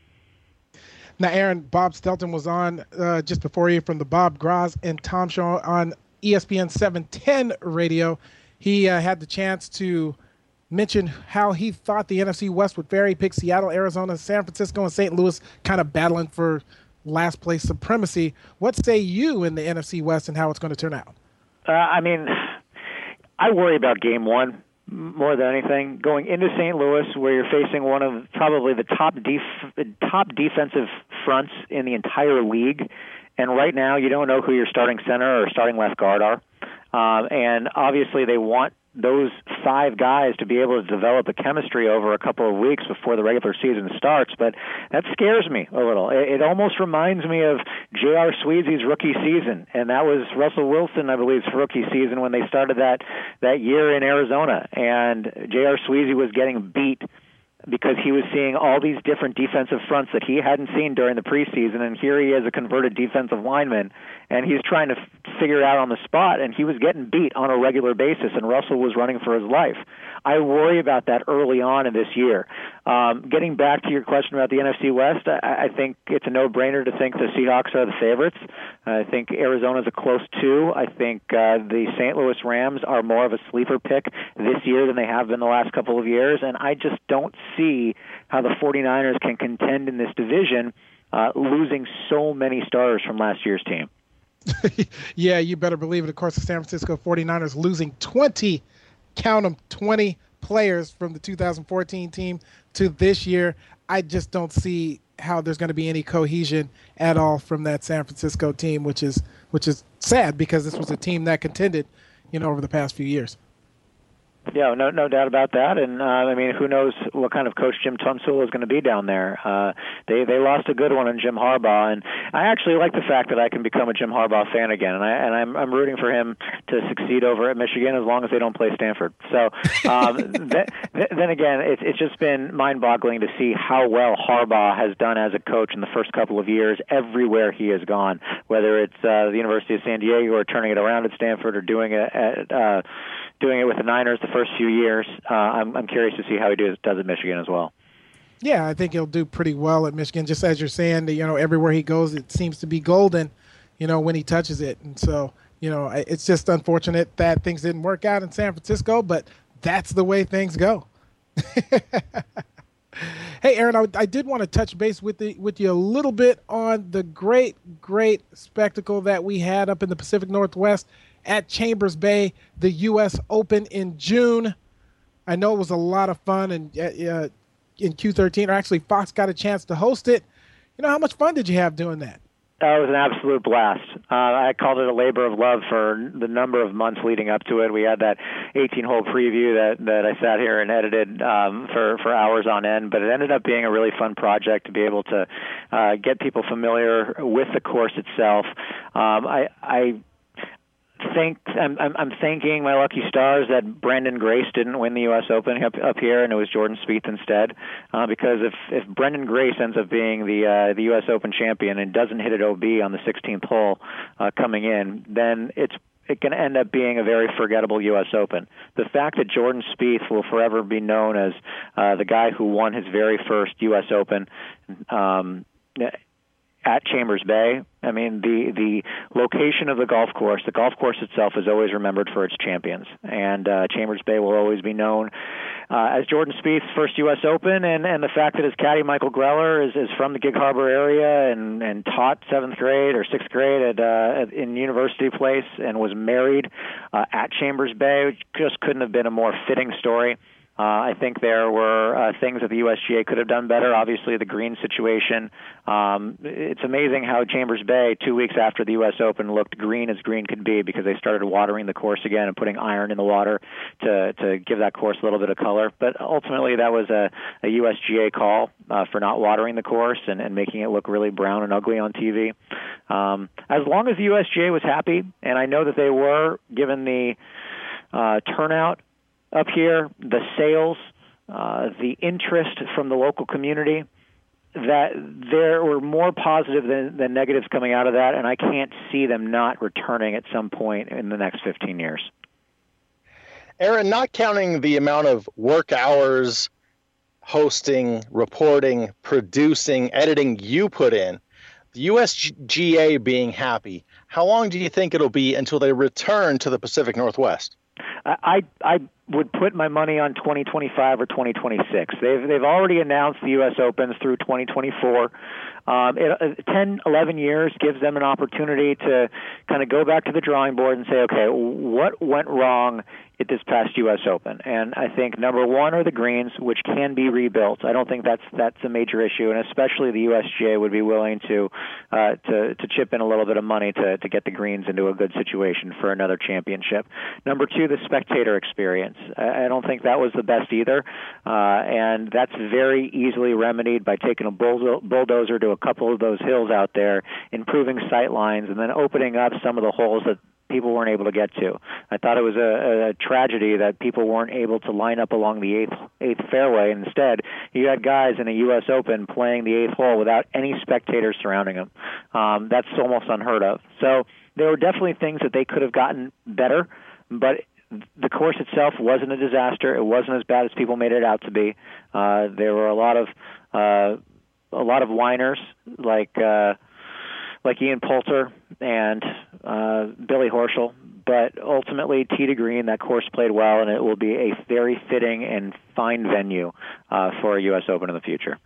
Now, Aaron, Bob Stelton was on just before you from the Bob Graz and Tom Show on ESPN 710 radio. He had the chance to mention how he thought the NFC West would fare. He picked Seattle, Arizona, San Francisco, and St. Louis kind of battling for last place supremacy. What say you in the NFC West and how it's going to turn out? I mean, I worry about game one more than anything. Going into St. Louis, where you're facing one of probably the top defensive fronts in the entire league, and right now you don't know who your starting center or starting left guard are. And obviously they want those 5 guys to be able to develop a chemistry over a couple of weeks before the regular season starts, but that scares me a little. It almost reminds me of J.R. Sweezy's rookie season, and that was Russell Wilson, I believe, rookie season when they started that year in Arizona, and J.R. Sweezy was getting beat because he was seeing all these different defensive fronts that he hadn't seen during the preseason, and here he is, a converted defensive lineman, and he's trying to figure it out on the spot, and he was getting beat on a regular basis, and Russell was running for his life. I worry about that early on in this year. Getting back to your question about the NFC West, I think it's a no-brainer to think the Seahawks are the favorites. I think Arizona's a close 2. I think the St. Louis Rams are more of a sleeper pick this year than they have been the last couple of years, and I just don't see how the 49ers can contend in this division, losing so many stars from last year's team. Yeah, you better believe it. Of course, the San Francisco 49ers losing 20 players from the 2014 team to this year. I just don't see how there's going to be any cohesion at all from that San Francisco team, which is sad because this was a team that contended, over the past few years. Yeah, no doubt about that. And I mean, who knows what kind of coach Jim Tunsil is going to be down there? They lost a good one in Jim Harbaugh, and I actually like the fact that I can become a Jim Harbaugh fan again. And I'm rooting for him to succeed over at Michigan as long as they don't play Stanford. So then again, it's just been mind-boggling to see how well Harbaugh has done as a coach in the first couple of years everywhere he has gone, whether it's the University of San Diego or turning it around at Stanford or doing it with the Niners the first few years. I'm curious to see how he does at Michigan as well. Yeah, I think he'll do pretty well at Michigan. Just as you're saying, everywhere he goes, it seems to be golden, when he touches it. And so, it's just unfortunate that things didn't work out in San Francisco, but that's the way things go. Hey, Aaron, I did want to touch base with you a little bit on the great spectacle that we had up in the Pacific Northwest at Chambers Bay, the U.S. Open in June. I know it was a lot of fun, and in Q13, or actually Fox got a chance to host it. How much fun did you have doing that? It was an absolute blast. I called it a labor of love for the number of months leading up to it. We had that 18-hole preview that I sat here and edited for hours on end, but it ended up being a really fun project to be able to get people familiar with the course itself. I'm thanking my lucky stars that Brandon Grace didn't win the U.S. Open up here, and it was Jordan Spieth instead. Because if Brendan Grace ends up being the U.S. Open champion and doesn't hit it OB on the 16th hole coming in, then it's going to end up being a very forgettable U.S. Open. The fact that Jordan Spieth will forever be known as the guy who won his very first U.S. Open at Chambers Bay. I mean, the location of the golf course itself is always remembered for its champions. And Chambers Bay will always be known as Jordan Spieth's first U.S. Open, and the fact that his caddy, Michael Greller, is from the Gig Harbor area and taught 7th grade or 6th grade in University Place and was married at Chambers Bay, which just couldn't have been a more fitting story. I think there were things that the USGA could have done better. Obviously, the green situation. It's amazing how Chambers Bay, 2 weeks after the U.S. Open, looked green as green could be because they started watering the course again and putting iron in the water to give that course a little bit of color. But ultimately, that was a USGA call for not watering the course and making it look really brown and ugly on TV. As long as the USGA was happy, and I know that they were, given the turnout up here, the sales, the interest from the local community, that there were more positive than negatives coming out of that, and I can't see them not returning at some point in the next 15 years. Aaron, not counting the amount of work hours, hosting, reporting, producing, editing you put in, the USGA being happy, how long do you think it'll be until they return to the Pacific Northwest? I would put my money on 2025 or 2026. They've already announced the U.S. Opens through 2024. 10, 11 years gives them an opportunity to kind of go back to the drawing board and say, okay, what went wrong at this past U.S. Open? And I think number one are the greens, which can be rebuilt. I don't think that's a major issue, and especially the USGA would be willing to chip in a little bit of money to get the greens into a good situation for another championship. Number two, the spectator experience. I don't think that was the best either, and that's very easily remedied by taking a bulldozer to a couple of those hills out there, improving sight lines, and then opening up some of the holes that people weren't able to get to. I thought it was a tragedy that people weren't able to line up along the eighth fairway. Instead, you had guys in a U.S. Open playing the eighth hole without any spectators surrounding them. That's almost unheard of. So there were definitely things that they could have gotten better, but the course itself wasn't a disaster. It wasn't as bad as people made it out to be. There were a lot of whiners like Ian Poulter and Billy Horschel, but ultimately, tee to green, that course played well, and it will be a very fitting and fine venue for a U.S. Open in the future.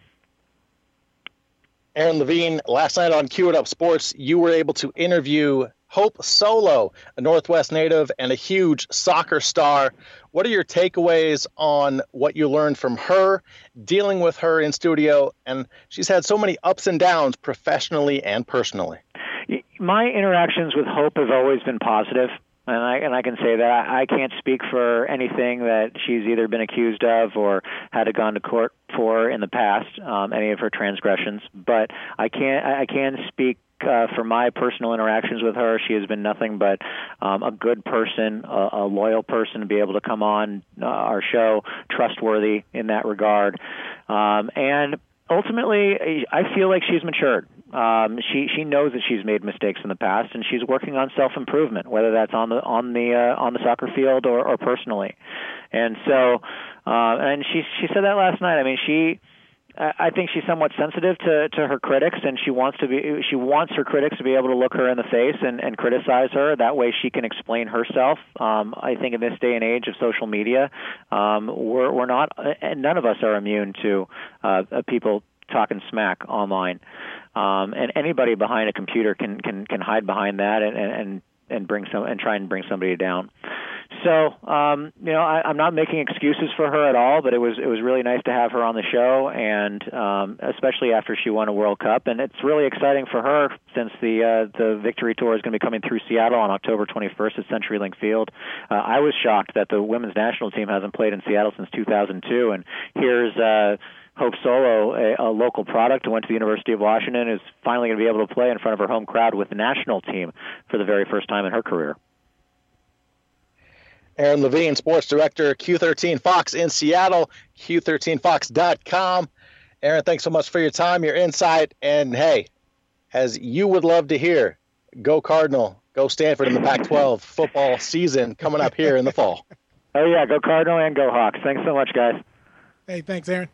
Aaron Levine, last night on Cue It Up Sports, you were able to interview Hope Solo, a Northwest native and a huge soccer star. What are your takeaways on what you learned from her, dealing with her in studio? And she's had so many ups and downs professionally and personally. My interactions with Hope have always been positive, and I can say that I can't speak for anything that she's either been accused of or had gone to court for in the past, any of her transgressions. But I can speak for my personal interactions with her. She has been nothing but a good person, a loyal person to be able to come on our show, trustworthy in that regard. And ultimately, I feel like she's matured. She knows that she's made mistakes in the past, and she's working on self-improvement, whether that's on the soccer field or personally. And so, and she said that last night. I mean, I think she's somewhat sensitive to her critics, and she wants her critics to be able to look her in the face and criticize her. That way, she can explain herself. I think in this day and age of social media, we're not, and none of us are immune to people talking smack online. And anybody behind a computer can hide behind that and try and bring somebody down. So, I'm not making excuses for her at all, but it was really nice to have her on the show, and especially after she won a World Cup. And it's really exciting for her since the Victory Tour is going to be coming through Seattle on October 21st at CenturyLink Field. I was shocked that the women's national team hasn't played in Seattle since 2002, and here's Hope Solo, a local product who went to the University of Washington, is finally going to be able to play in front of her home crowd with the national team for the very first time in her career. Aaron Levine, sports director, Q13 Fox in Seattle, Q13Fox.com. Aaron, thanks so much for your time, your insight, and hey, as you would love to hear, go Cardinal, go Stanford in the Pac-12 football season coming up here in the fall. Oh, yeah, go Cardinal and go Hawks. Thanks so much, guys. Hey, thanks, Aaron.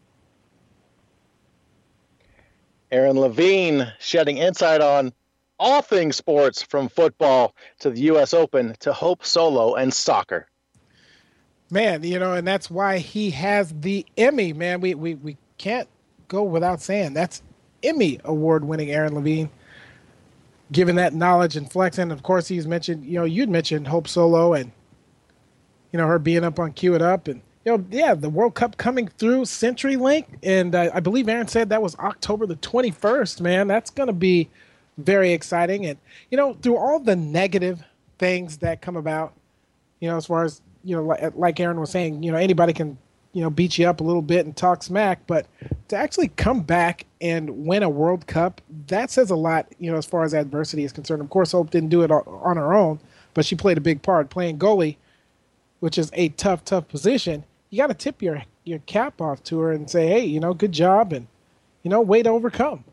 Aaron Levine shedding insight on all things sports, from football to the U.S. Open to Hope Solo and soccer. Man, and that's why he has the Emmy, man. We can't go without saying that's Emmy award-winning Aaron Levine, given that knowledge and flexing. Of course, he's mentioned, you'd mentioned Hope Solo and, her being up on Cue It Up, and the World Cup coming through CenturyLink, and I believe Aaron said that was October the 21st, man. That's going to be very exciting. And, through all the negative things that come about, as far as, like Aaron was saying, anybody can, beat you up a little bit and talk smack, but to actually come back and win a World Cup, that says a lot, as far as adversity is concerned. Of course, Hope didn't do it on her own, but she played a big part playing goalie, which is a tough position. You got to tip your cap off to her and say, hey, good job. And, way to overcome.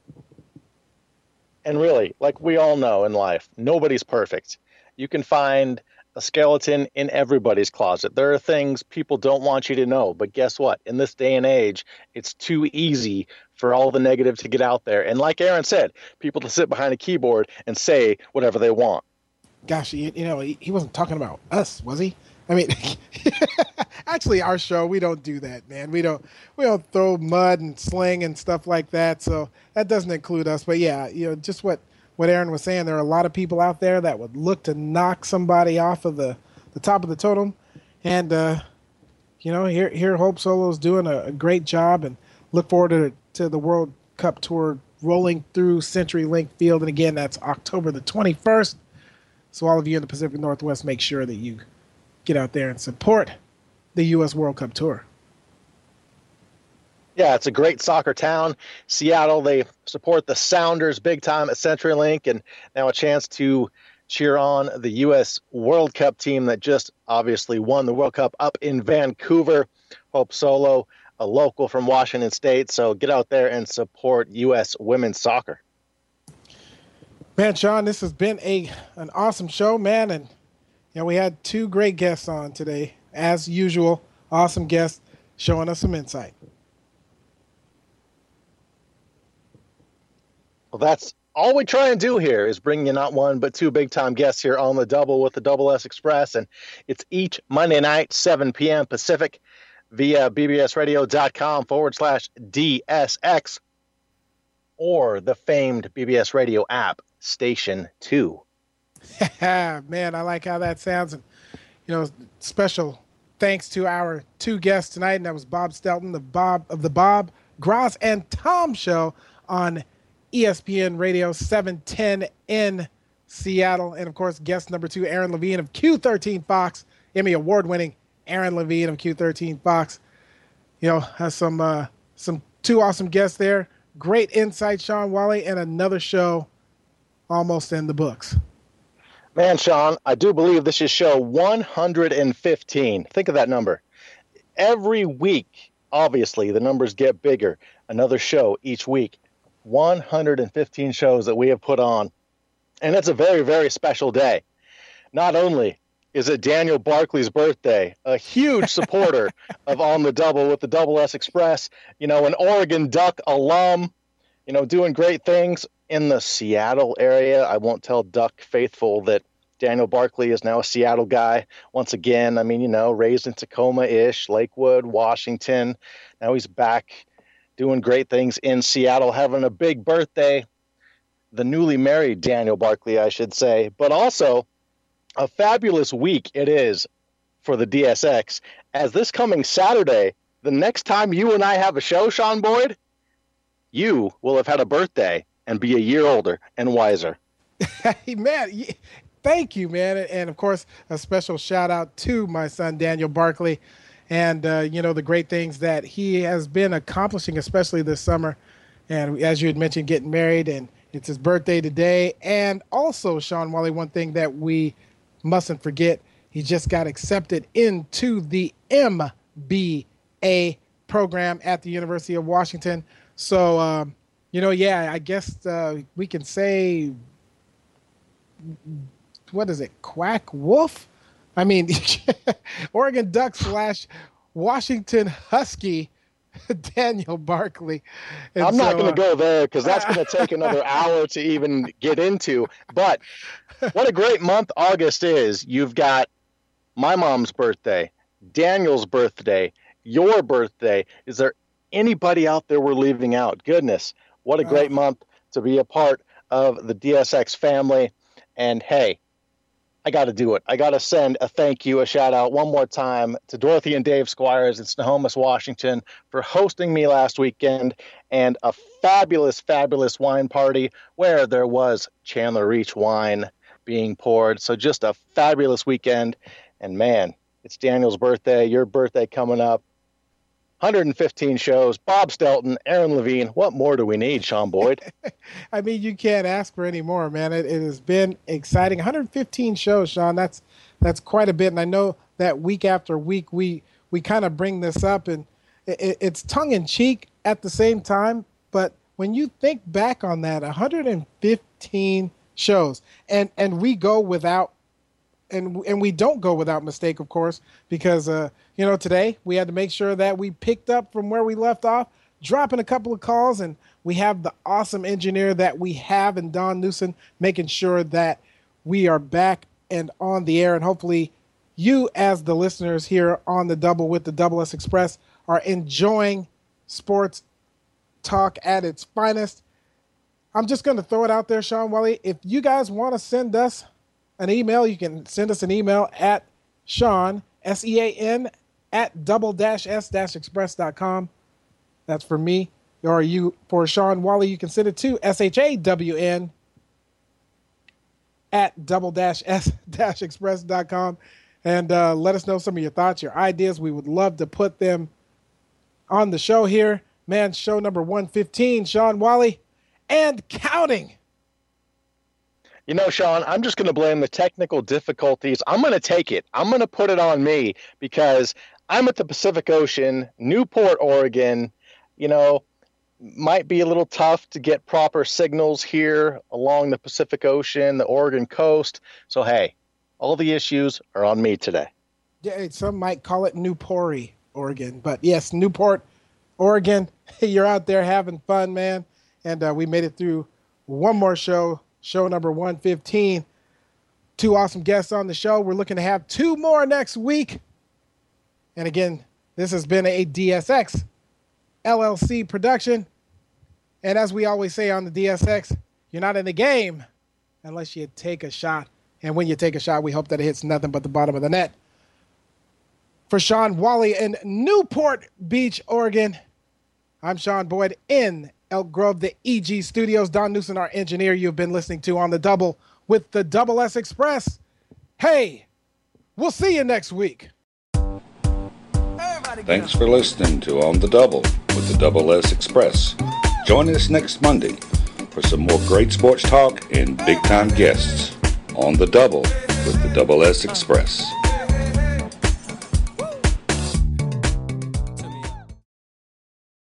And really, like we all know in life, nobody's perfect. You can find a skeleton in everybody's closet. There are things people don't want you to know, but guess what? In this day and age, it's too easy for all the negative to get out there. And like Aaron said, people to sit behind a keyboard and say whatever they want. Gosh, he wasn't talking about us, was he? I mean, actually, our show, we don't do that, man. We don't throw mud and sling and stuff like that. So that doesn't include us. But yeah, just what Aaron was saying, there are a lot of people out there that would look to knock somebody off of the top of the totem. And, here Hope Solo's doing a great job, and look forward to the World Cup Tour rolling through CenturyLink Field. And again, that's October the 21st. So all of you in the Pacific Northwest, make sure that you get out there and support the U.S. World Cup Tour. Yeah, it's a great soccer town. Seattle, they support the Sounders big time at CenturyLink, and now a chance to cheer on the U.S. World Cup team that just obviously won the World Cup up in Vancouver. Hope Solo, a local from Washington State, so get out there and support U.S. women's soccer. Man, Sean, this has been an awesome show, man, and we had two great guests on today. As usual, awesome guests showing us some insight. Well, that's all we try and do here is bring you not one, but two big-time guests here on the Double with the Double S Express, and it's each Monday night, 7 p.m. Pacific, via bbsradio.com/DSX or the famed BBS Radio app, Station 2. Man, I like how that sounds. And, special thanks to our two guests tonight, and that was Bob Stelton, the Bob Gross and Tom Show on ESPN Radio 710 in Seattle. And, of course, guest number 2, Aaron Levine of Q13 Fox, Emmy Award-winning Aaron Levine of Q13 Fox. Has some two awesome guests there. Great insight, Sean Wally, and another show almost in the books. Man, Sean, I do believe this is show 115. Think of that number. Every week, obviously, the numbers get bigger. Another show each week. 115 shows that we have put on. And it's a very, very special day. Not only is it Daniel Barkley's birthday, a huge supporter of On the Double with the Double S Express, an Oregon Duck alum, doing great things in the Seattle area. I won't tell Duck faithful that Daniel Barkley is now a Seattle guy once again. I mean, raised in Tacoma-ish, Lakewood, Washington. Now he's back doing great things in Seattle, having a big birthday. The newly married Daniel Barkley, I should say, but also a fabulous week it is for the DSX, as this coming Saturday, the next time you and I have a show, Sean Boyd, you will have had a birthday and be a year older and wiser. Hey, man, thank you, man. And, of course, a special shout-out to my son, Daniel Barkley, and, the great things that he has been accomplishing, especially this summer. And as you had mentioned, getting married, and it's his birthday today. And also, Sean Wally, one thing that we mustn't forget, he just got accepted into the MBA program at the University of Washington. So, I guess we can say, what is it, quack wolf? I mean, Oregon Duck / Washington Husky, Daniel Barkley. And I'm not going to go there because that's going to take another hour to even get into. But what a great month August is. You've got my mom's birthday, Daniel's birthday, your birthday. Is there anybody out there we're leaving out? Goodness, what a great month to be a part of the DSX family. And hey, I got to do it. I got to send a thank you, a shout out one more time to Dorothy and Dave Squires in Snohomish, Washington for hosting me last weekend, and a fabulous, fabulous wine party where there was Chandler Reach wine being poured. So just a fabulous weekend. And man, it's Daniel's birthday, your birthday coming up. 115 shows, Bob Stelton, Aaron Levine. What more do we need, Sean Boyd? I mean, you can't ask for any more, man. It has been exciting. 115 shows, Sean. That's quite a bit. And I know that week after week we kind of bring this up, and it's tongue in cheek at the same time, But when you think back on that, 115 shows, and we go without, and we don't go without mistake, of course, because today we had to make sure that we picked up from where we left off, dropping a couple of calls, and we have the awesome engineer that we have in Don Newsom making sure that we are back and on the air, and hopefully you, as the listeners here on the Double with the Double S Express, are enjoying sports talk at its finest. I'm just going to throw it out there, Sean Wally. If you guys want to send us an email, you can send us an email at Sean, SEAN, at double-s-express.com. That's for me. Or for Sean Wally, you can send it to SHAWN at double-s-express.com. And let us know some of your thoughts, your ideas. We would love to put them on the show here. Man, show number 115, Sean Wally, and counting. You know, Sean, I'm just going to blame the technical difficulties. I'm going to take it. I'm going to put it on me because I'm at the Pacific Ocean, Newport, Oregon. Might be a little tough to get proper signals here along the Pacific Ocean, the Oregon coast. So, hey, all the issues are on me today. Yeah, some might call it Newport, Oregon. But, yes, Newport, Oregon, you're out there having fun, man. And we made it through one more show number 115. 2 awesome guests on the show. We're looking to have 2 more next week. And, again, this has been a DSX LLC production. And as we always say on the DSX, you're not in the game unless you take a shot. And when you take a shot, we hope that it hits nothing but the bottom of the net. For Sean Wally in Newport Beach, Oregon, I'm Sean Boyd in Elk Grove, the EG Studios. Don Newsom, our engineer, you've been listening to On the Double with the Double S Express. Hey, we'll see you next week. Thanks for listening to On the Double with the Double S Express. Join us next Monday for some more great sports talk and big-time guests on the Double with the Double S Express.